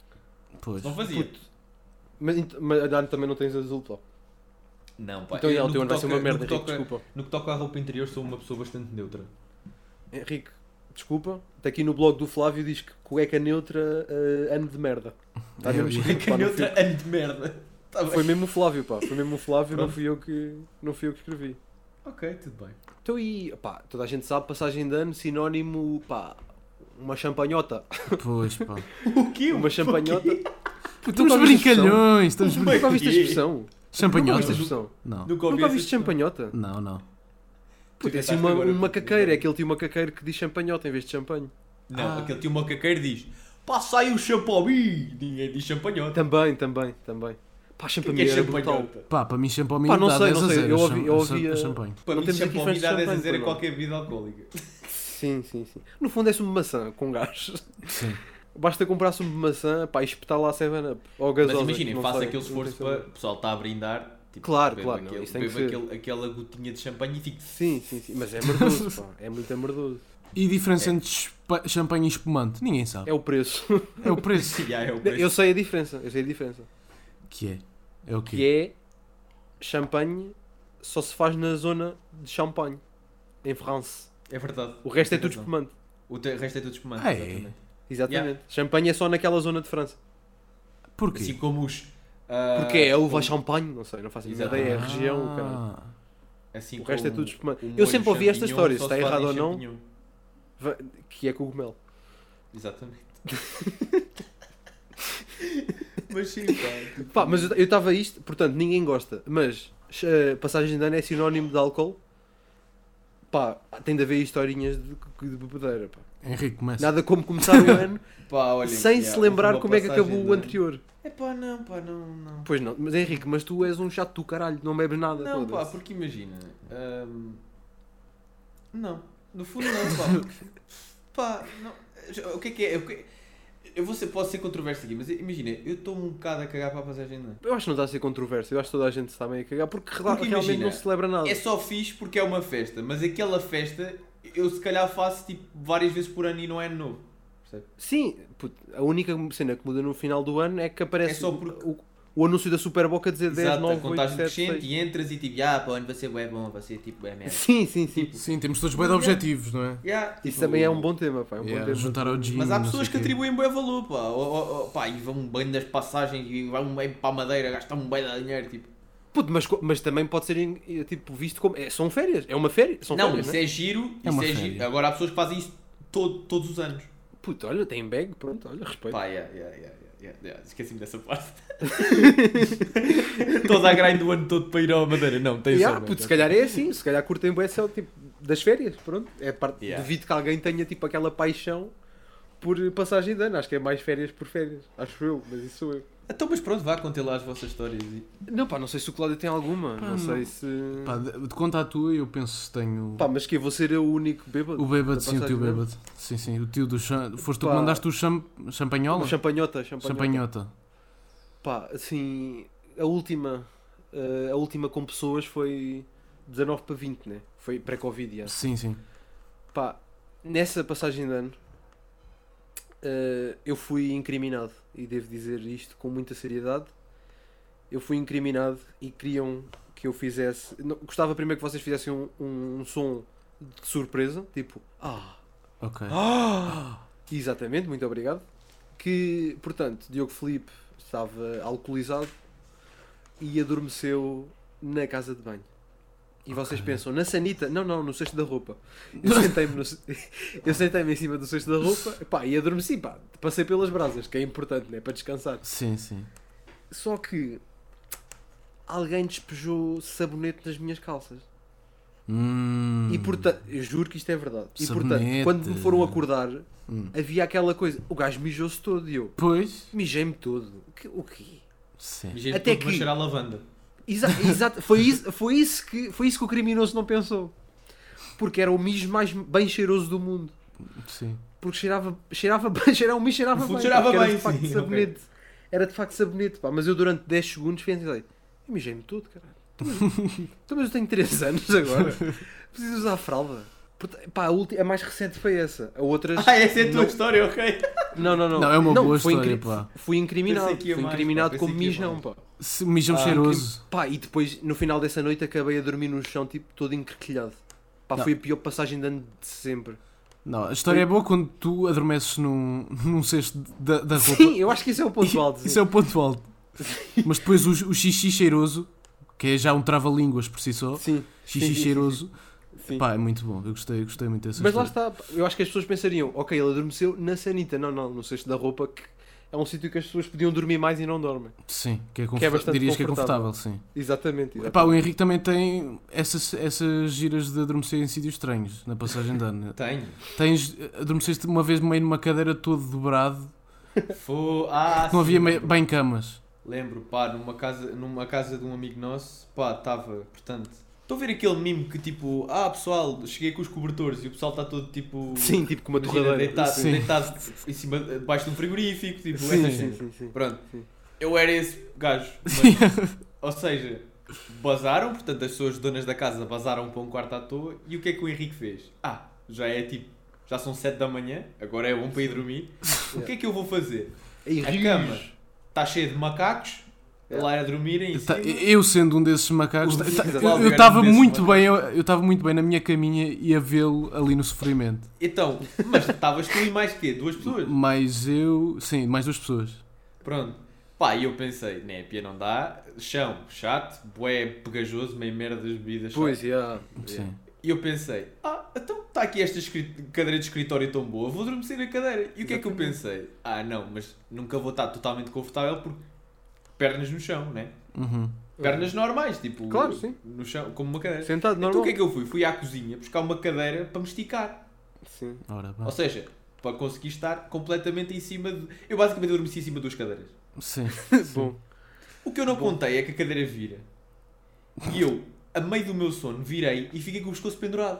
Pois. Não fazia. Puto. Mas, ent- mas ah, também não tens azul, pá. Não, pá. Então eu, já, o no teu que ano vai ser toca- uma merda, no que Henrique, toca- desculpa. No que toca à roupa interior, sou uma pessoa bastante neutra. Henrique, desculpa. Está aqui no blog do Flávio diz que cueca neutra, eh, ano de merda. Está É, mesmo eu- escrito, pá, não fui- Neutra, ano de merda. Tá bem. Foi mesmo o Flávio, pá. Foi mesmo o Flávio, não Pronto. fui eu que, não fui eu que escrevi. Ok, tudo bem. Então e, pá, toda a gente sabe, passagem de ano, sinónimo, pá, uma champanhota. Pois, pá. O quê? Uma champanhota. Estamos Nunca ouviste a brincalhões, estamos Uma- Nunca ouviste a quê? expressão? Nunca Champanhota? ouviste a expressão? Não, Nunca ouvi Nunca essa ouviste expressão. champanhota? não, não. Puta, é assim inventaste uma, agora, uma puto. caqueira, é aquele tio macaqueiro que diz champanhota em vez de champanhe. Não, Ah. aquele tio mocaqueiro diz: passa aí o champomi. Ninguém diz champanhota. Também, também, também. Pá, O que é champanhe que é era brutal. champanhota? Pá, para mim champanhe Pá, não dá sei, dez não a sei, zero eu a ouvi- cham- eu a ouvi a- champanhe. Para Não mim, temos aqui champomi fãs de dá dez a champanhe, zero a pois não. qualquer bebida alcoólica. Sim, sim, sim. No fundo é sumo de maçã, com gás. Sim. Basta comprar sumo de maçã, pá, e espetar lá seven up. Ou Mas gasosa. imaginem, não faça sei, aquele não tem esforço sabor. para o pessoal está a brindar. Tipo, Claro, bebe claro, não, aquele, isso tem que bebe ser. aquele, aquela gotinha de champanhe e fica. Sim, sim, sim. Mas é merdoso, pá. É muito merdoso. E diferença entre espa- champanhe e espumante? Ninguém sabe. É o preço. É o preço. Yeah, é o preço. Eu sei a diferença. Eu sei a diferença. Que é? É o quê? Que é champanhe só se faz na zona de Champagne. Em France. É verdade. O resto é Tem tudo razão. espumante. O te- resto é tudo espumante. Ah, é? Exatamente. Exatamente. Champanhe é só naquela zona de França. Porquê? Assim como os. ah, Porque é a uva como- Champagne. Não sei, não faço Exato. ideia. É a região, Ah. caralho. assim O resto é como tudo espumante. o Eu molho sempre ouvi esta champignon história, só se está faz errado em ou não. champignon. Va- Que é cogumelo. Exatamente. Mas sim, pá. tipo- Pá, mas eu estava a isto, portanto, ninguém gosta. Mas eh, passagem de ano é sinónimo de álcool. Pá, tem de haver historinhas de, de bebedeira, pá. Henrique, começa. Nada como começar o ano Pá, olha, sem yeah, se lembrar houve uma como é que passagem acabou de o ano. anterior. É pá, não, pá, não, não. Pois não, mas Henrique, mas tu és um chato do caralho, não bebes nada. Não, pá, foda-se. porque imagina. hum, não, no fundo não, pá. Porque, pá, não. O que é que é? O que- Eu vou ser, posso ser controverso aqui, mas imagina, eu estou um bocado a cagar para a passagem de ano. Eu acho que não está a ser controverso, eu acho que toda a gente está bem a cagar, porque, rela- Porque realmente imagina, não se celebra nada. É só fixe porque é uma festa, mas aquela festa eu se calhar faço tipo várias vezes por ano e não é ano novo. Percebe? Sim, puto, a única cena que muda no final do ano é que aparece É só o- porque- o, o anúncio da Super Boca a dizer dez, Exato, a nove, oito, contagem sete, crescente seis. e entras e tipo, ah, pá, o ano vai ser bué bom, vai ser tipo, é merda. Sim, sim, sim. Sim, temos todos bem de objetivos, não é? Yeah, Isso tipo, também é um bom tema, pá. É um Yeah, bom tema. juntar ao gym, Mas há não pessoas sei que quê. atribuem bem valor, pá. Ou, ou- ou- pá, e vão bem das passagens e vão bem para a Madeira, gastam um bem de dinheiro, tipo. Puto, mas, co- mas também pode ser em- eh, tipo, visto como. É, são férias, é uma férias. São não, férias, isso né? é giro, É isso uma é férias. giro. Agora há pessoas que fazem isso todo, todos os anos. Puto, olha, tem bag, pronto, olha, respeito. Pá, yeah, yeah, yeah, yeah, yeah. Esqueci-me dessa parte. Toda a grind do ano todo para ir à Madeira. Não, tem Yeah, só. puto, se calhar é assim, se calhar curtem bem esse é o tipo das férias, pronto. É parte, Yeah. devido que alguém tenha tipo aquela paixão por passagem de ano. Acho que é mais férias por férias, acho eu, mas isso sou eu. Então, mas pronto, vá, contem lá as vossas histórias. e- Não, pá, não sei se o Cláudio tem alguma. Pá, não, não. sei se. Pá, de, de conta a tua, eu penso que tenho. Pá, mas que eu vou ser eu o único bêbado? O bêbado, da sim, o tio passagem de ano? bêbado. Sim, sim, o tio do cham... Foste tu que Pá. mandaste o cham... champanhola? O champanhota, champanhota. Champanhota. Pá, assim, a última, eh, a última com pessoas foi dezanove para vinte, né? Foi pré-Covid, já. Sim, sim. Pá, nessa passagem de ano, eh, eu fui incriminado, e devo dizer isto com muita seriedade. Eu fui incriminado e queriam que eu fizesse. não- Gostava primeiro que vocês fizessem um, um, um som de surpresa, tipo, ah, Ok. ah, exatamente, muito obrigado. Que, portanto, Diogo Filipe estava alcoolizado e adormeceu na casa de banho. E vocês Ok. pensam, na sanita? Não, não, no cesto da roupa. Eu sentei-me no... eu sentei-me em cima do cesto da roupa, pá, e adormeci, pá. Passei pelas brasas, que é importante, né? Para descansar. Sim, sim. Só que alguém despejou sabonete nas minhas calças. Hum. E portanto, eu juro que isto é verdade. E portanto, Sabonete. quando me foram acordar, Hum. havia aquela coisa, o gajo mijou-se todo e eu Pois. mijei-me todo. Que- O quê? Sim. Gente, Até tudo a que- cheirar a lavanda. Exa exato, foi isso, foi, isso que, foi isso que o criminoso não pensou. Porque era o mijo mais bem cheiroso do mundo. Sim. Porque cheirava, cheirava bem, cheirava, o mijo cheirava No fundo bem. cheirava porque era bem, de facto sim, sabonete. Era de facto sabonete, pá. Mas eu durante dez segundos pensei, eu mijei-me todo, caralho. Então, mas, então, mas eu tenho três anos agora. Preciso usar fralda. Porta- Pá, a, ulti- a mais recente foi essa. A outras. Ah, essa é a tua não, história, ok. não, não, não. Não, é uma boa fui história, incri- pá. Fui incriminado. Pensei que ia Fui mais, incriminado pá, como pensei que ia mijão, mais. pá. Se mijão Ah, cheiroso. Pá, e depois, no final dessa noite, acabei a dormir no chão, tipo, todo encrequilhado. Pá, Não. foi a pior passagem de ano de sempre. Não, a história é boa quando tu adormeces num, num cesto da, da roupa. Sim, eu acho que isso é o ponto alto. Isso é o ponto alto. Mas depois o, o xixi cheiroso, que é já um trava-línguas por si só, Sim, xixi sim, sim, cheiroso, sim. pá, é muito bom. Eu gostei, eu gostei muito dessa Mas lá história. está, eu acho que as pessoas pensariam, ok, ele adormeceu na sanita. Não, não, no cesto da roupa, que é um sítio que as pessoas podiam dormir mais e não dormem. Sim, que é, Que é confortável. bastante Dirias que é confortável. confortável, sim. Exatamente. exatamente. Epá, o Henrique também tem essas, essas giras de adormecer em sítios estranhos, na passagem de ano. Tenho. Tens, adormeceste uma vez meio numa cadeira todo dobrado, Foi... Ah, não havia sim, meio- lembro. bem camas. Lembro, pá, numa casa, numa casa de um amigo nosso, pá, estava, portanto... Estou a ver aquele mimo que tipo, ah pessoal, cheguei com os cobertores e o pessoal está todo tipo... Sim, tipo com uma imagina, torradeira. deitado, Sim. deitado em cima, debaixo de um frigorífico, tipo, Sim, essas sim, cenas. sim, sim. Pronto, Sim. eu era esse gajo. Mas, ou seja, bazaram, portanto as pessoas donas da casa bazaram para um quarto à toa e o que é que o Henrique fez? Ah, já é tipo, já são sete da manhã, agora é bom para ir dormir. O que é que eu vou fazer? E A rios. cama está cheia de macacos, lá a dormirem em Tá, cima. eu sendo um desses macacos, O- tá- tá- Exato. eu estava Desses muito macacos. bem, eu eu estava muito bem na minha caminha e a vê-lo ali no sofrimento. Então, mas estavas tu e mais quê? Duas pessoas? Mas eu, sim, mais duas pessoas. Pronto. Pá, e eu pensei, népia não dá, chão, chato, bué, pegajoso, meio merda das bebidas. Pois, chato. yeah. Sim. E eu pensei, ah, então está aqui esta escri- cadeira de escritório tão boa, vou adormecer na cadeira. E o que é que eu pensei? Ah, não, mas nunca vou estar totalmente confortável porque pernas no chão, né? Uhum. Pernas normais, tipo, Claro, sim. no chão, como uma cadeira. Sentado, Então normal. o que é que eu fui? Fui à cozinha buscar uma cadeira para me esticar. Sim. Ora, bem. Ou seja, para conseguir estar completamente em cima de... Eu basicamente adormeci em cima de duas cadeiras. Sim. Bom. O que eu não contei é que a cadeira vira. E eu, a meio do meu sono, virei e fiquei com o pescoço pendurado.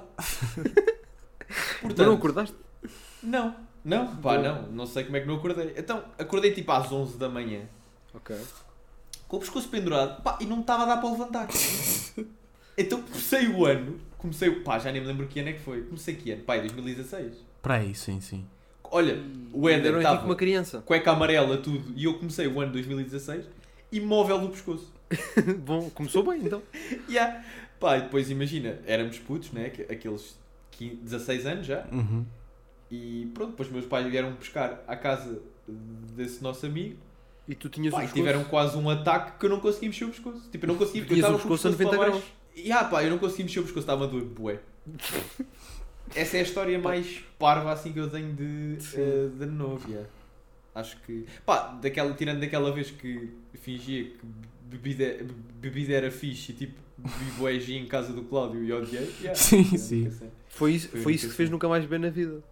Tu não acordaste? Não, não, pá, não, não sei como é que não acordei. Então, acordei tipo às onze da manhã, Ok. com o pescoço pendurado, pá, e não me estava a dar para levantar. Então comecei o ano, comecei, pá, já nem me lembro que ano é que foi. Comecei que ano? Pá, dois mil e dezasseis. Para aí, sim, sim. Olha, o Era Éder um estava Henrique uma criança. cueca amarela, tudo, e eu comecei o ano dois mil e dezasseis, imóvel no pescoço. Bom, começou bem então. Yeah. Pá, e depois imagina, éramos putos, né, que- aqueles quinze, dezasseis anos já, Uhum. e pronto, depois meus pais vieram buscar à casa desse nosso amigo. E tu tinhas Pá, o e pescoço. tiveram quase um ataque que eu não consegui mexer o pescoço. Tipo, eu não conseguia, porque eu Tinhas o estava com o pescoço a pescoço noventa para baixo. E ah, pá, eu não conseguia mexer o pescoço, estava doido, bué. Essa é a história mais parva assim que eu tenho de, eh, de novo, yeah. Acho que... Pá, daquela, tirando daquela vez que fingia que bebida, bebida era fixe e tipo, bebi bué gin em casa do Cláudio e odiei. Yeah. Sim, Yeah, sim. nunca sei. Foi isso, Foi foi a isso que única fez nunca mais beber na vida.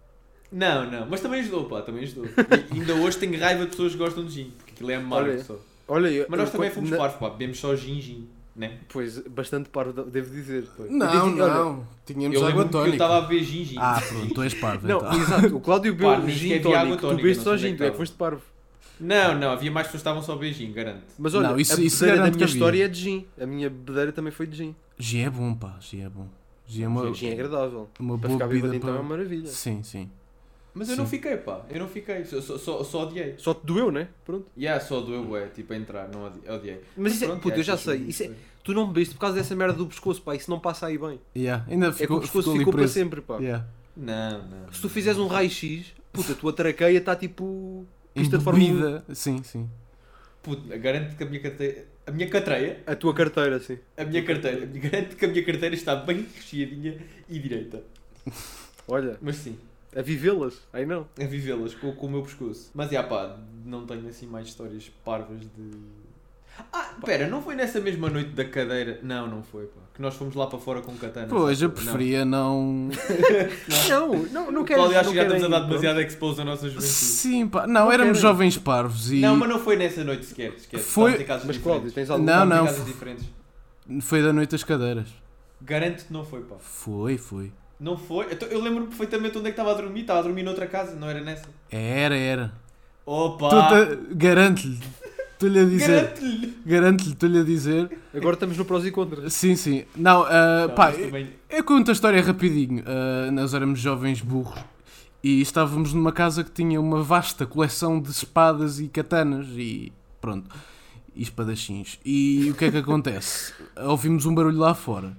Não, não, mas também ajudou, pá, também ajudou. E ainda hoje tenho raiva de pessoas que gostam de gin, porque aquilo é amargo Olha, só. Olha, eu, Mas nós eu, também quando- fomos na- parvos, pá, bebemos só gin, gin, né? Pois, bastante parvo, devo dizer. Pois. Eu Não, digo- olha, não. Tínhamos Eu água lembro que eu tónica. estava a beber gin, gin. Ah, pronto, tu és parvo Não, então. exato, o Cláudio Pá, bebeu nem gin sequer havia água tónico, tu tónica, bebeste não só sei onde é gin, que tu é que estava. foste parvo. Não, não, havia mais pessoas que estavam só a beber gin, garanto. Mas olha, Não, isso- a isso bebedeira da garanto minha que havia. história é de gin. A minha bebedeira também foi de gin. Gin é bom, pá. Gin é bom. Gin é uma, Gin é agradável. uma Para boa ficar bebida bêbado então é uma para... maravilha. Sim, sim. Mas eu não Sim. fiquei, pá, eu não fiquei, só, só, só, só odiei. Só te doeu, né? Pronto. E yeah, só doeu, é, tipo, a entrar, não odi- odiei. Mas isso é, pronto, puto, yeah, eu já isso sei. foi- Isso é, tu não bebeste por causa dessa merda do pescoço, pá. Isso não passa aí bem. Yeah. Ainda É que o ficou, pescoço ficou, ali ficou para preso. sempre, pá. Yeah. Não, não. Se tu fizeres um raio-x, puta, a tua traqueia está tipo... Pista de Fórmula um. Embebida. Sim, sim. Puto, garanto que a minha carteira, a minha carteira, A tua carteira, assim. a minha carteira, garanto que a minha carteira está bem recheadinha e direita. Olha, Mas sim, a vivê-las. Aí não. a vivê-las com, com o meu pescoço. Mas, já pá, não tenho assim mais histórias parvas de... Ah, pera, não foi nessa mesma noite da cadeira? Não, não foi, pá. Que nós fomos lá para fora com katana. Pois, eu Não. preferia não... Não, não, não quero. Qual, eu acho não que já estamos querem- a dar demasiado expose à nossa juventude. Sim, pá. Não, Não éramos querem. jovens parvos e... Não, mas não foi nessa noite sequer. esquece. Foi- Estávamos em casas Mas diferentes. Cláudio, tens algum... Não, Estávamos em não, casas foi- diferentes. Foi da noite das cadeiras. Garanto que não foi, pá. Foi, foi. Não foi? Então, eu lembro perfeitamente onde é que estava a dormir. Estava a dormir noutra casa, não era nessa. Era, era. Opa! Tu te- Garanto-lhe. Estou-lhe a dizer. Garanto-lhe! Garanto-lhe, estou-lhe a dizer. Agora estamos no prós e contras. Sim, sim. Não, ah, Não, pá, mas também- eu conto a história rapidinho. Ah, nós éramos jovens burros e estávamos numa casa que tinha uma vasta coleção de espadas e katanas e pronto, e espadachins. E o que é que acontece? Ouvimos um barulho lá fora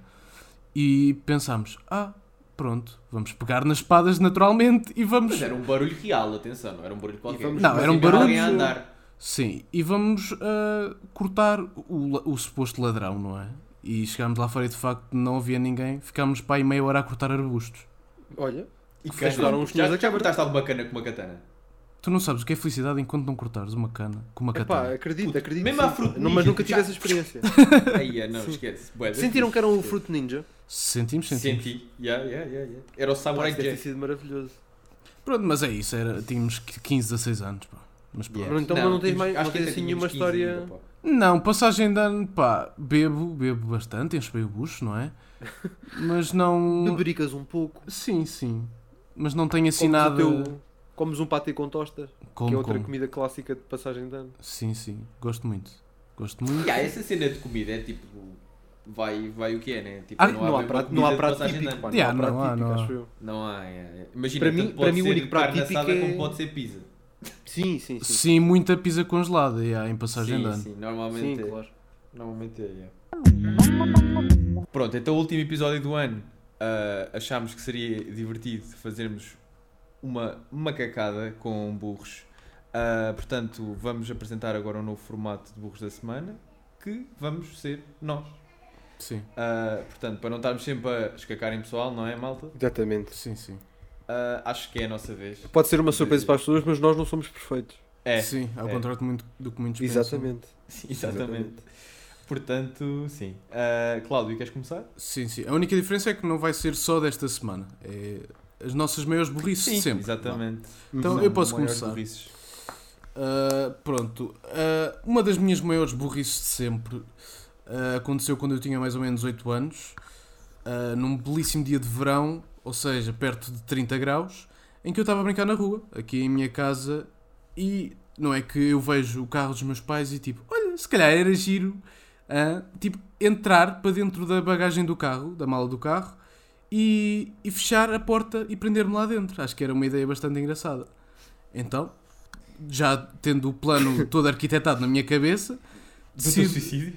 e pensámos, ah, pronto, vamos pegar nas espadas naturalmente e vamos... Mas era um barulho real, atenção, não era um barulho qualquer. vamos- Não, Mas era um havia barulho- alguém a andar. Sim, e vamos ah, cortar o, la- o suposto ladrão, não é? E chegámos lá fora e de facto não havia ninguém, ficámos para aí meia hora a cortar arbustos. Olha, E que ajudaram os já, senhores da já Câmara. cortaste alguma cana com uma katana? Tu não sabes o que é felicidade enquanto não cortares uma cana com uma epá, katana. acredito, Puto, acredito. mesmo sim. à Fruit Não, mas Ninja, nunca tive já- essa experiência. Aí, é, não, esquece. Bué da Sentiram que fixe. era um Fruit Ninja? Sentimos, sentimos. Senti. Yeah, yeah, yeah, yeah. Era o Pá, Samurai isso deve ter Jack. sido maravilhoso. Pronto, mas é isso, era, tínhamos quinze, dezasseis anos, pá. Mas pronto. Yeah. Então, mas não tens tínhamos- mais- acho não que tens até assim tínhamos nenhuma quinze história- ainda, pá. Não, passagem de ano, pá, bebo, bebo bastante, encho bem o bucho, não é? Mas não... Bebericas um pouco. Sim, sim. Mas não tenho assim Comes o nada... teu- Comes um patê com tostas, Como, que é outra como. comida clássica de passagem de ano. Sim, sim, gosto muito. Gosto muito. Yeah, essa cena de comida é tipo. Vai, vai o que é, né? Tipo, Ah, Não há bem prato, comida não há de prato passagem de típico, ano. pá, Yeah, não há prato não há, típico, não há. acho eu. Não há, é, é. Imagina, Para mim- tanto pode para mim o ser único prato carne típico assada é- como pode ser pizza. Sim, sim, sim. Sim, muita pizza congelada, yeah, em passagem de Sim, ano. sim, normalmente Sim, é. claro. Normalmente é, yeah. Pronto, então o último episódio do ano ah, achámos que seria divertido fazermos uma macacada com burros. Ah, portanto, vamos apresentar agora um novo formato de burros da semana, que vamos ser nós. Sim, Ah, portanto, para não estarmos sempre a escacar em pessoal, não é, malta? Exatamente. sim, sim. Ah, acho que é a nossa vez. Pode ser uma surpresa para as pessoas, mas nós não somos perfeitos. É, Sim, ao é. contrário de muito, do que muitos pensam. Exatamente. Sim, exatamente. Portanto, sim. Ah, Cláudio, queres começar? Sim, sim. A única diferença é que não vai ser só desta semana. É as nossas maiores burrices de sempre. exatamente. Então, São eu posso maiores começar. burrices. Uh, pronto. Uh, uma das minhas maiores burrices de sempre uh, aconteceu quando eu tinha mais ou menos oito anos, uh, num belíssimo dia de verão, ou seja, perto de trinta graus, em que eu estava a brincar na rua, aqui em minha casa, e não é que eu vejo o carro dos meus pais e tipo, olha, se calhar era giro, uh, tipo, entrar para dentro da bagagem do carro, da mala do carro, e, e fechar a porta e prender-me lá dentro. Acho que era uma ideia bastante engraçada. Então, já tendo o plano todo arquitetado na minha cabeça, Do teu decido... suicídio?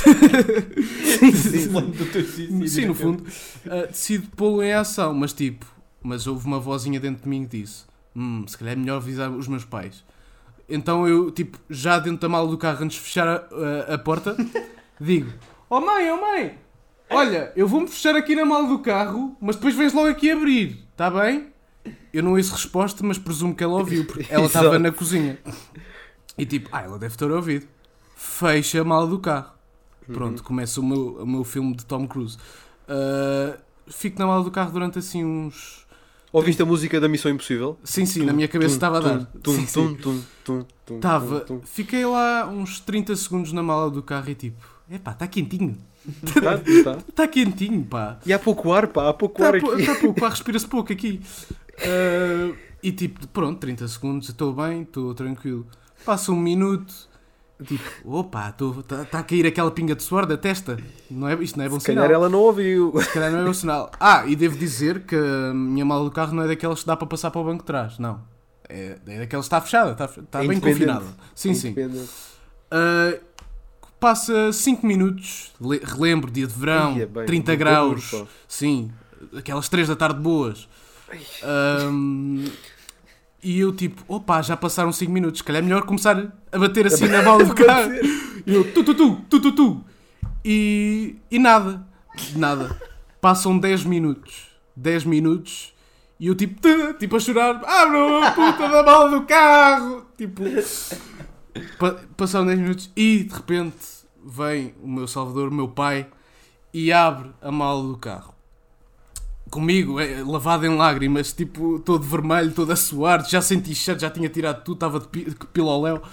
sim, sim, Do teu suicídio. sim, no fundo, uh, decido pô-lo em ação, mas tipo, mas houve uma vozinha dentro de mim que disse, hum, se calhar é melhor avisar os meus pais. Então eu, tipo, já dentro da mala do carro, antes de fechar a, a, a porta, digo, oh mãe, oh mãe, olha, eu vou-me fechar aqui na mala do carro, mas depois vens logo aqui abrir, está bem? Eu não ouço resposta, mas presumo que ela ouviu, porque ela estava Exato. na cozinha. E tipo, ah, ela deve ter ouvido. Fecha a mala do carro. Pronto, começa o meu, o meu filme de Tom Cruise. Uh, fico na mala do carro durante assim uns Ouviste a música da Missão Impossível? Sim, sim, na minha cabeça estava a dar. Tum, Sim, tum, sim. tum, tum, tum, Estava. tum, tum. Fiquei lá uns trinta segundos na mala do carro e tipo, epá, está quentinho. Tá, tá. Está quentinho, pá. E há pouco ar, pá, há pouco Está ar aqui. tá pouco, pá, respira-se pouco aqui. Ah, e tipo, pronto, trinta segundos, estou bem, estou tranquilo. Passa um minuto, tipo, opa, está tá a cair aquela pinga de suor da testa. Não é, isto não é bom Se sinal. calhar ela não ouviu. Se calhar não é bom sinal. Ah, e devo dizer que a minha mala do carro não é daquelas que dá para passar para o banco de trás, não. É, é daquelas que está fechada, está, está É bem independente. confinada. Sim, sim. Independente. Ah, passa cinco minutos, le- relembro, dia de verão, Ia bem, trinta muito graus, calor, pá. sim, aquelas três da tarde boas. Ahm, e eu tipo, opa, já passaram cinco minutos, se calhar é melhor começar a bater assim na bola do carro. E eu, tu, tu, tu, tu, tu, tu. E, e nada, nada. Passam dez minutos, dez minutos, e eu tipo, tã, tipo a chorar, abre a puta da bola do carro. Tipo, pa- passaram dez minutos e de repente vem o meu salvador, o meu pai, e abre a mala do carro. Comigo, é, lavado em lágrimas, tipo, todo vermelho, todo a suar, já senti cheiro, já tinha tirado tudo, estava de pi- de pila ao léu.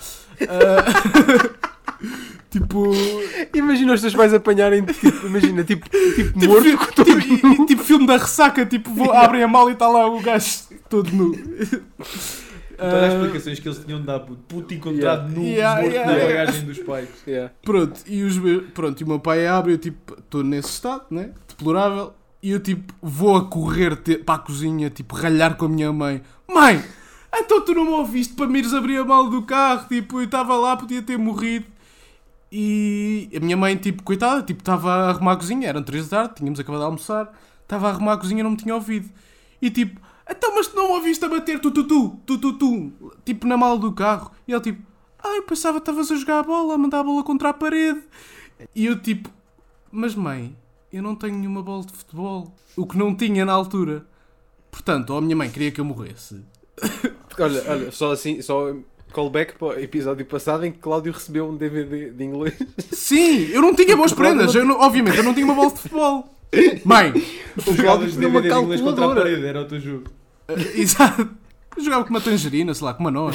Ah, tipo, Imagina os teus pais apanharem, tipo, imagina, tipo, tipo, tipo, morto fi- com todo tipo, e- tipo filme da ressaca, tipo, vou, abrem a mala e está lá o gajo todo nu. Todas as Ah, explicações que eles tinham de dar, puto, puto encontrado nu, Yeah, morto yeah, na yeah. bagagem dos pais. Yeah. Pronto, e, os meus, pronto, e o meu pai abre, eu tipo, estou nesse estado, né? Deplorável, e eu tipo, vou a correr te- para a cozinha, tipo, ralhar com a minha mãe. Mãe, então tu não me ouviste para me ires abrir a mala do carro, tipo, eu estava lá, podia ter morrido. E a minha mãe, tipo, coitada, tipo, estava a arrumar a cozinha, eram três da tarde, tínhamos acabado de almoçar, estava a arrumar a cozinha e não me tinha ouvido. E tipo, então, mas tu não me ouviste a bater tu, tu, tu, tu, tu, tu, tipo, na mala do carro. E ele tipo, ah, eu pensava que estavas a jogar a bola, a mandar a bola contra a parede. E eu tipo, mas mãe, eu não tenho nenhuma bola de futebol. O que não tinha na altura. Portanto, ou a minha mãe queria que eu morresse. Olha, olha, só assim, só callback para o episódio passado em que Cláudio recebeu um D V D de inglês. Sim, eu não tinha boas prendas, eu não- obviamente, eu não tinha uma bola de futebol. Mãe, O Jogavas Cláudio tinha uma D V D de inglês contra a calculadora. parede, era o teu jogo. Uh, exato. Eu jogava com uma tangerina, sei lá, com uma noz.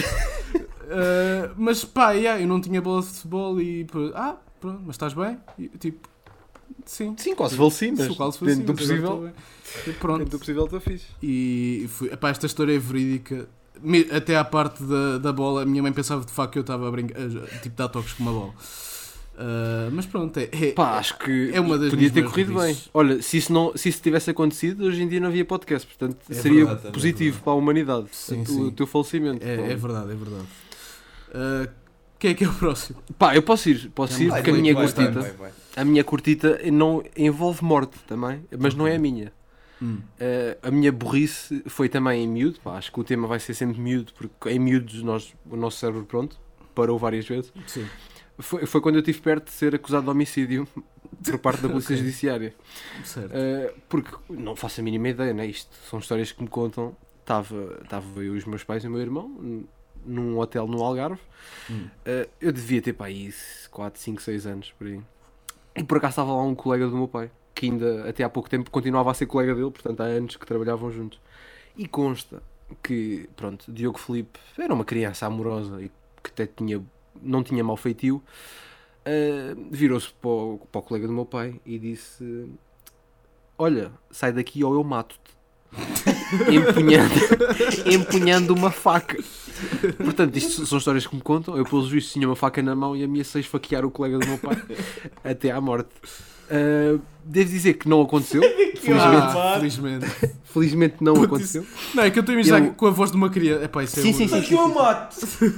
Uh, mas pá, yeah, eu não tinha bola de futebol e. pô, Ah, pronto, mas estás bem? E, tipo, sim. Sim, quase faleci, mas Sou quase faleci, dentro do mas agora possível, estou bem. E pronto. dentro do possível estou fixe. E fui. Epá, esta história é verídica. Me- Até à parte da, da bola, a minha mãe pensava de facto que eu estava a brincar, a- tipo, dar toques com uma bola. Uh, mas pronto, é, é, Pá, acho que É uma das podia minhas ter maiores corrido bem. raízes. Olha, se isso, não, se isso tivesse acontecido, hoje em dia não havia podcast. Portanto, É seria verdade, também é positivo verdade. para a humanidade. Sim, o, sim. o teu falecimento. é, Pá. é verdade, é verdade. Uh, quem é que é o próximo? Pá, eu posso ir, posso ir, Vai, porque a vai, minha vai, curtita, vai, vai. a minha curtita não envolve morte também, mas não é a minha. Hum. Uh, a minha burrice foi também em miúdo, pá, acho que o tema vai ser sempre miúdo, porque em miúdos nós, o nosso cérebro, pronto, parou várias vezes. Sim. Foi, foi quando eu estive perto de ser acusado de homicídio por parte da Polícia Ok. Judiciária. Certo. Uh, porque não faço a mínima ideia, né? Isto são histórias que me contam. Estava estava eu e os meus pais e o meu irmão n- num hotel no Algarve. Hum. Uh, eu devia ter para aí quatro, cinco, seis anos por aí. E por acaso estava lá um colega do meu pai, que ainda até há pouco tempo continuava a ser colega dele, portanto há anos que trabalhavam juntos. E consta que, pronto, Diogo Filipe era uma criança amorosa e que até tinha, não tinha mau feitio. Uh, virou-se para o, para o colega do meu pai e disse: olha, sai daqui ou eu mato-te. empunhando, empunhando uma faca. Portanto, isto são histórias que me contam. Eu, pelos vistos, tinha uma faca na mão e ameacei esfaquear o colega do meu pai até à morte. Uh, devo dizer que não aconteceu. Felizmente, Ah, felizmente. felizmente não Putz, aconteceu. Não, é que eu estou a imaginar Eu- com a voz de uma criança. Epá, isso é Sim, um- sim, sim. Aqui eu mato!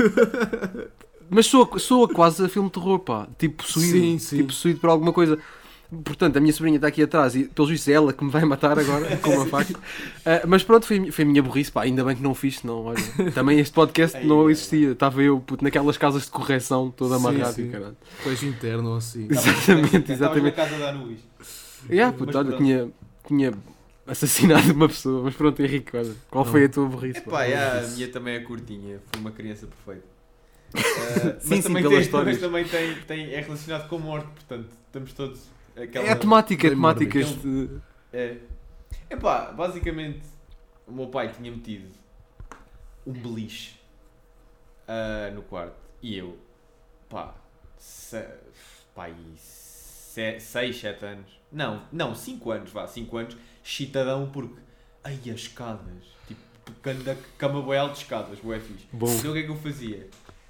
Mas soa, soa quase a filme de terror, pá. Tipo possuído, Sim, sim. tipo possuído por alguma coisa. Portanto, a minha sobrinha está aqui atrás e, pelos vistos, é ela que me vai matar agora com uma faca. Ah, mas pronto, foi, foi a minha burrice, pá. Ainda bem que não o fiz, senão, olha. Também este podcast não existia. Estava eu, puto, naquelas casas de correção, todo Sim, amarrado sim. e caralho. Colégio interno ou assim. Exatamente, Estavas na exatamente. casa da Anuís. Yeah, Mas puto, olha, pronto. tinha, tinha assassinado uma pessoa. Mas pronto, Henrique, olha, qual Não. foi a tua burrice? pá? Epá, yeah, a minha também é curtinha. Foi uma criança perfeita. Uh, Sim, mas sim, também, pelas tem, histórias. mas também tem, tem, é relacionado com morte, portanto, estamos todos... Aquela... É a temática, é a bem temática. mórbido. Este... É. Epá, basicamente, o meu pai tinha metido um beliche uh, no quarto e eu, pá, se, pá, seis, sete anos, não, não, cinco anos, vá, cinco anos, chitadão porque, ai, as escadas, tipo, anda cama bué alta de escadas, bué fixe. Bom. Então o que é que eu fazia?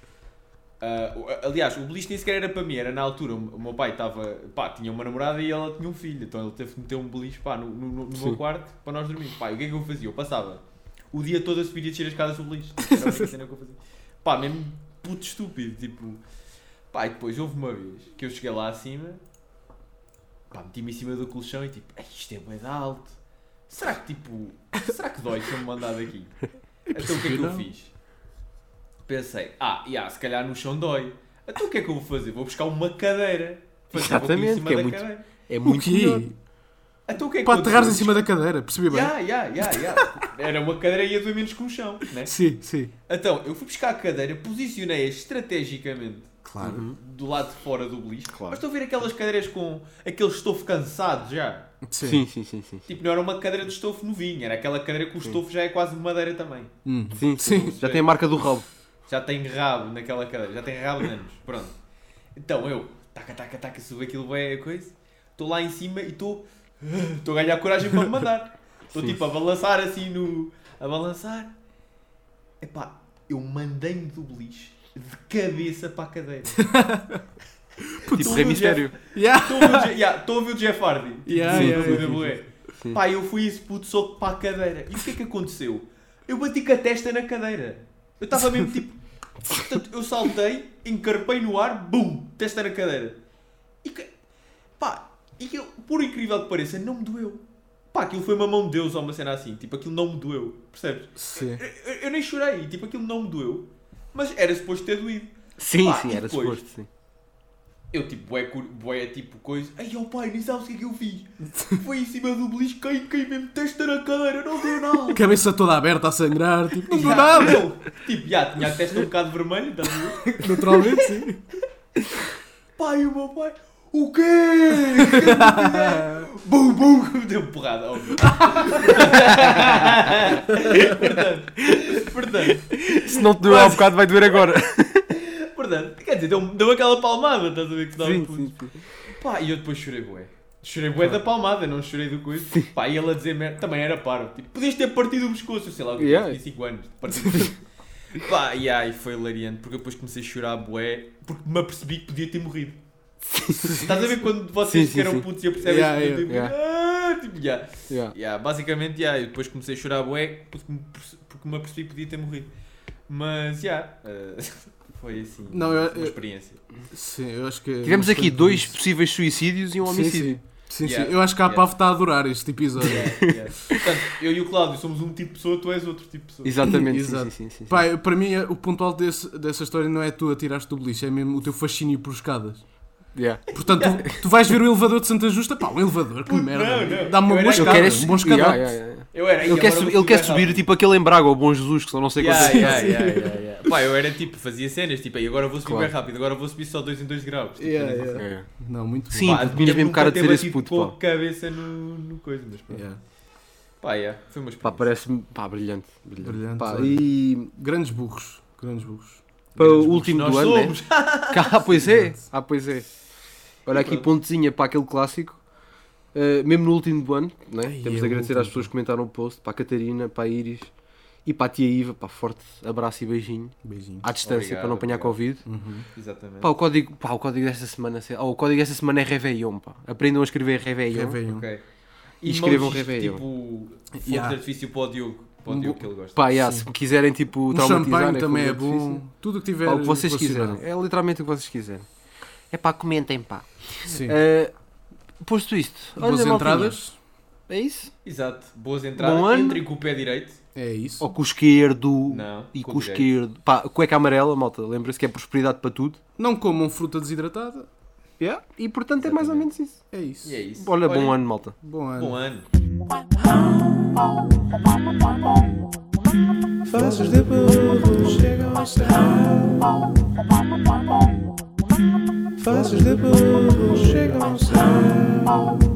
Uh, aliás, o beliche nem sequer era para mim, era na altura, o meu pai estava, pá, tinha uma namorada e ela tinha um filho, então ele teve que meter um beliche, pá, no, no, no meu quarto para nós dormirmos. Pá, e o que é que eu fazia? Eu passava o dia todo a subir e a descer as escadas do beliche. Era a única cena que eu fazia. Pá, mesmo puto estúpido, tipo... Pá, e depois houve uma vez que eu cheguei lá acima, pá, meti-me em cima do colchão e tipo, isto é bué de alto. Será que tipo, será que dói se eu me mandar daqui? Então o que é que eu fiz? Pensei, ah, yeah, se calhar no chão dói. Então o que é que eu vou fazer? Vou buscar uma cadeira. Exatamente, em cima que é da muito, cadeira. é O muito melhor. quê? Então o que é que Para eu aterrares em fiz? cima da cadeira, percebi bem? Yeah, yeah, yeah, yeah. Era uma cadeira e ia doer menos que um chão, né? Sim, sim. Então, eu fui buscar a cadeira, posicionei-a estrategicamente Claro. do lado de fora do beliche. Claro. Mas estão a ver aquelas cadeiras com aquele estofo cansado já? Sim. Sim, sim, sim, sim. Tipo, não era uma cadeira de estofo novinha, era aquela cadeira que o estofo já é quase madeira também. Hum. Sim, sim. Sim. Já tem a marca do rabo. Já tem rabo naquela cadeira, já tem rabo de anos. Pronto. Então eu, taca, taca, taca, subo aquilo bem a coisa, estou lá em cima e estou estou a ganhar coragem para me mandar. Estou tipo a balançar assim no... a balançar. Epá, eu mandei-me do beliche de cabeça para a cadeira. Tipo Rei Mistério. Yeah. Estou a ver o Je- yeah, estou a ver o Jeff Hardy. Tipo, Yeah, do yeah, W yeah, W E. sim. Pá, eu fui esse puto soco para a cadeira. E o que é que aconteceu? Eu bati com a testa na cadeira. Eu estava mesmo tipo... Portanto, eu saltei, encarpei no ar, bum, testa na cadeira. E que... Pá, e eu, por incrível que pareça, não me doeu. Pá, aquilo foi uma mão de Deus ou uma cena assim. Tipo, aquilo não me doeu. Percebes? Sim. Eu, eu- eu nem chorei. Tipo, aquilo não me doeu. Mas era suposto ter doído. Sim, Pá, sim, e era depois? suposto, sim. Eu tipo, bué, cur- bué tipo coisa. Ai, ó pai, nem sabes o que é que eu fiz. Foi em cima do beliche, caí, caí mesmo testa na cadeira, não deu nada. Cabeça toda aberta a sangrar, tipo, não deu Já, nada. não. Tipo, já, tinha a testa um bocado vermelha, estás a ver? Naturalmente, sim. Pai, o meu pai, o quê? O que é que tu fizeste? Bum, bum, deu porrada, óbvio. portanto, portanto, Se não te doeu há um bocado, vai doer agora. portanto, quer dizer, deu-me deu aquela palmada, estás a ver que estava Sim, puto. sim, sim. Pá, e eu depois chorei bué. Chorei bué da palmada, não chorei do coisa. Pá, e ele a dizer merda, também era paro. Tipo, podias ter partido o pescoço, sei lá, eu Yeah. tinha cinco anos. Partido o pescoço. Pá, e aí foi hilariante, porque depois comecei a chorar bué, porque me apercebi que podia ter morrido. Estás a ver quando vocês Sim, sim, que eram sim. putos e apercebem Yeah, que podia ter yeah, morrido? Ah, tipo, yeah. Yeah. Yeah, basicamente, yeah, eu depois comecei a chorar bué, porque me, perce- porque me apercebi que podia ter morrido. Mas, já, yeah, uh, foi assim, Não, eu- uma eu- experiência. Sim, eu acho que... Tivemos aqui bastante dois disso. possíveis suicídios e um Sim, homicídio. sim. Sim, Yeah. sim. Eu acho que a Yeah. P A V está a adorar este episódio. Yeah, yeah. Portanto, eu e o Cláudio somos um tipo de pessoa, tu és outro tipo de pessoa. Exatamente, sim, Exato. sim, sim, sim, sim. Pai, para mim, o ponto alto desse, dessa história não é tu a tiraste do beliche, é mesmo o teu fascínio por escadas. Yeah. Portanto, tu, tu vais ver o elevador de Santa Justa, pá, um elevador, que Puto, merda. não, não. Dá-me uma Eu boa era- Ele escada, quer, um esse- bom escadote. yeah, yeah, yeah. Eu era, Ele "Ei, quer, agora subir, vou ele quer subir subir rápido." tipo aquele embrago ao Bom Jesus, que só não sei Yeah, quantos. yeah, yeah, yeah, yeah. Pá, eu era tipo, fazia cenas, tipo, "Ei, agora vou subir Claro. bem rápido, agora vou subir só dois em dois graus. Tipo, Yeah, cenas yeah. assim. Yeah. Não, muito bom. Sim, Pá, porque tinhas mesmo nunca cara de ter ser esse batido puto, com pá. a cabeça no, no coisa, mas pronto. Yeah. Pá, yeah, foi uma Pá, experiência. parece-me pá, brilhante. brilhante. Brilhante, Pá, olha. e Grandes burros, grandes burros. para o Grandes último burros do nós ano, né? somos. Ah, pois é. Ah, pois é. Olha aqui, Pronto. pontezinha para aquele clássico. Uh, mesmo no último do ano, né? Ai, Temos é de o agradecer último. às pessoas que comentaram o post, para a Catarina, para a Iris e para a tia Iva, pá, forte abraço e beijinho. Beijinho. À distância, Obrigado, para não apanhar obrigado. Covid. Uhum. Exatamente. Pá, o código, pá, o código desta semana, oh, o código desta semana é Réveillon, pá. Aprendam a escrever Réveillon. Réveillon. Ok. E escrevam Emojis, Réveillon. Tipo, fogo Yeah. de artifício para o Diogo. Para o Um Diogo bo- que ele gosta. Pá, yeah, Sim. se quiserem tipo Um traumatizar, champanhe né, também é fogo de artifício. bom. Tudo o que tiver Pá, o que vocês relacionado. quiserem. É literalmente o que vocês quiserem. É pá, comentem, pá. Sim. Uh, posto isto, olha, Boas maltinha, entradas. É isso? Exato. Boas entradas. Bom ano. Entrem com o pé direito. É isso. Ou com o esquerdo Não, e com com o o direito. esquerdo. Pá, cueca amarela, malta, lembra-se que é prosperidade para tudo. Não comam fruta desidratada. Yeah. E portanto é mais ou menos isso. É isso. E é isso. Olha, bom ano, malta. Bom ano. Bom ano. Faces de burro chegam ao céu. Faces de burro chegam ao céu.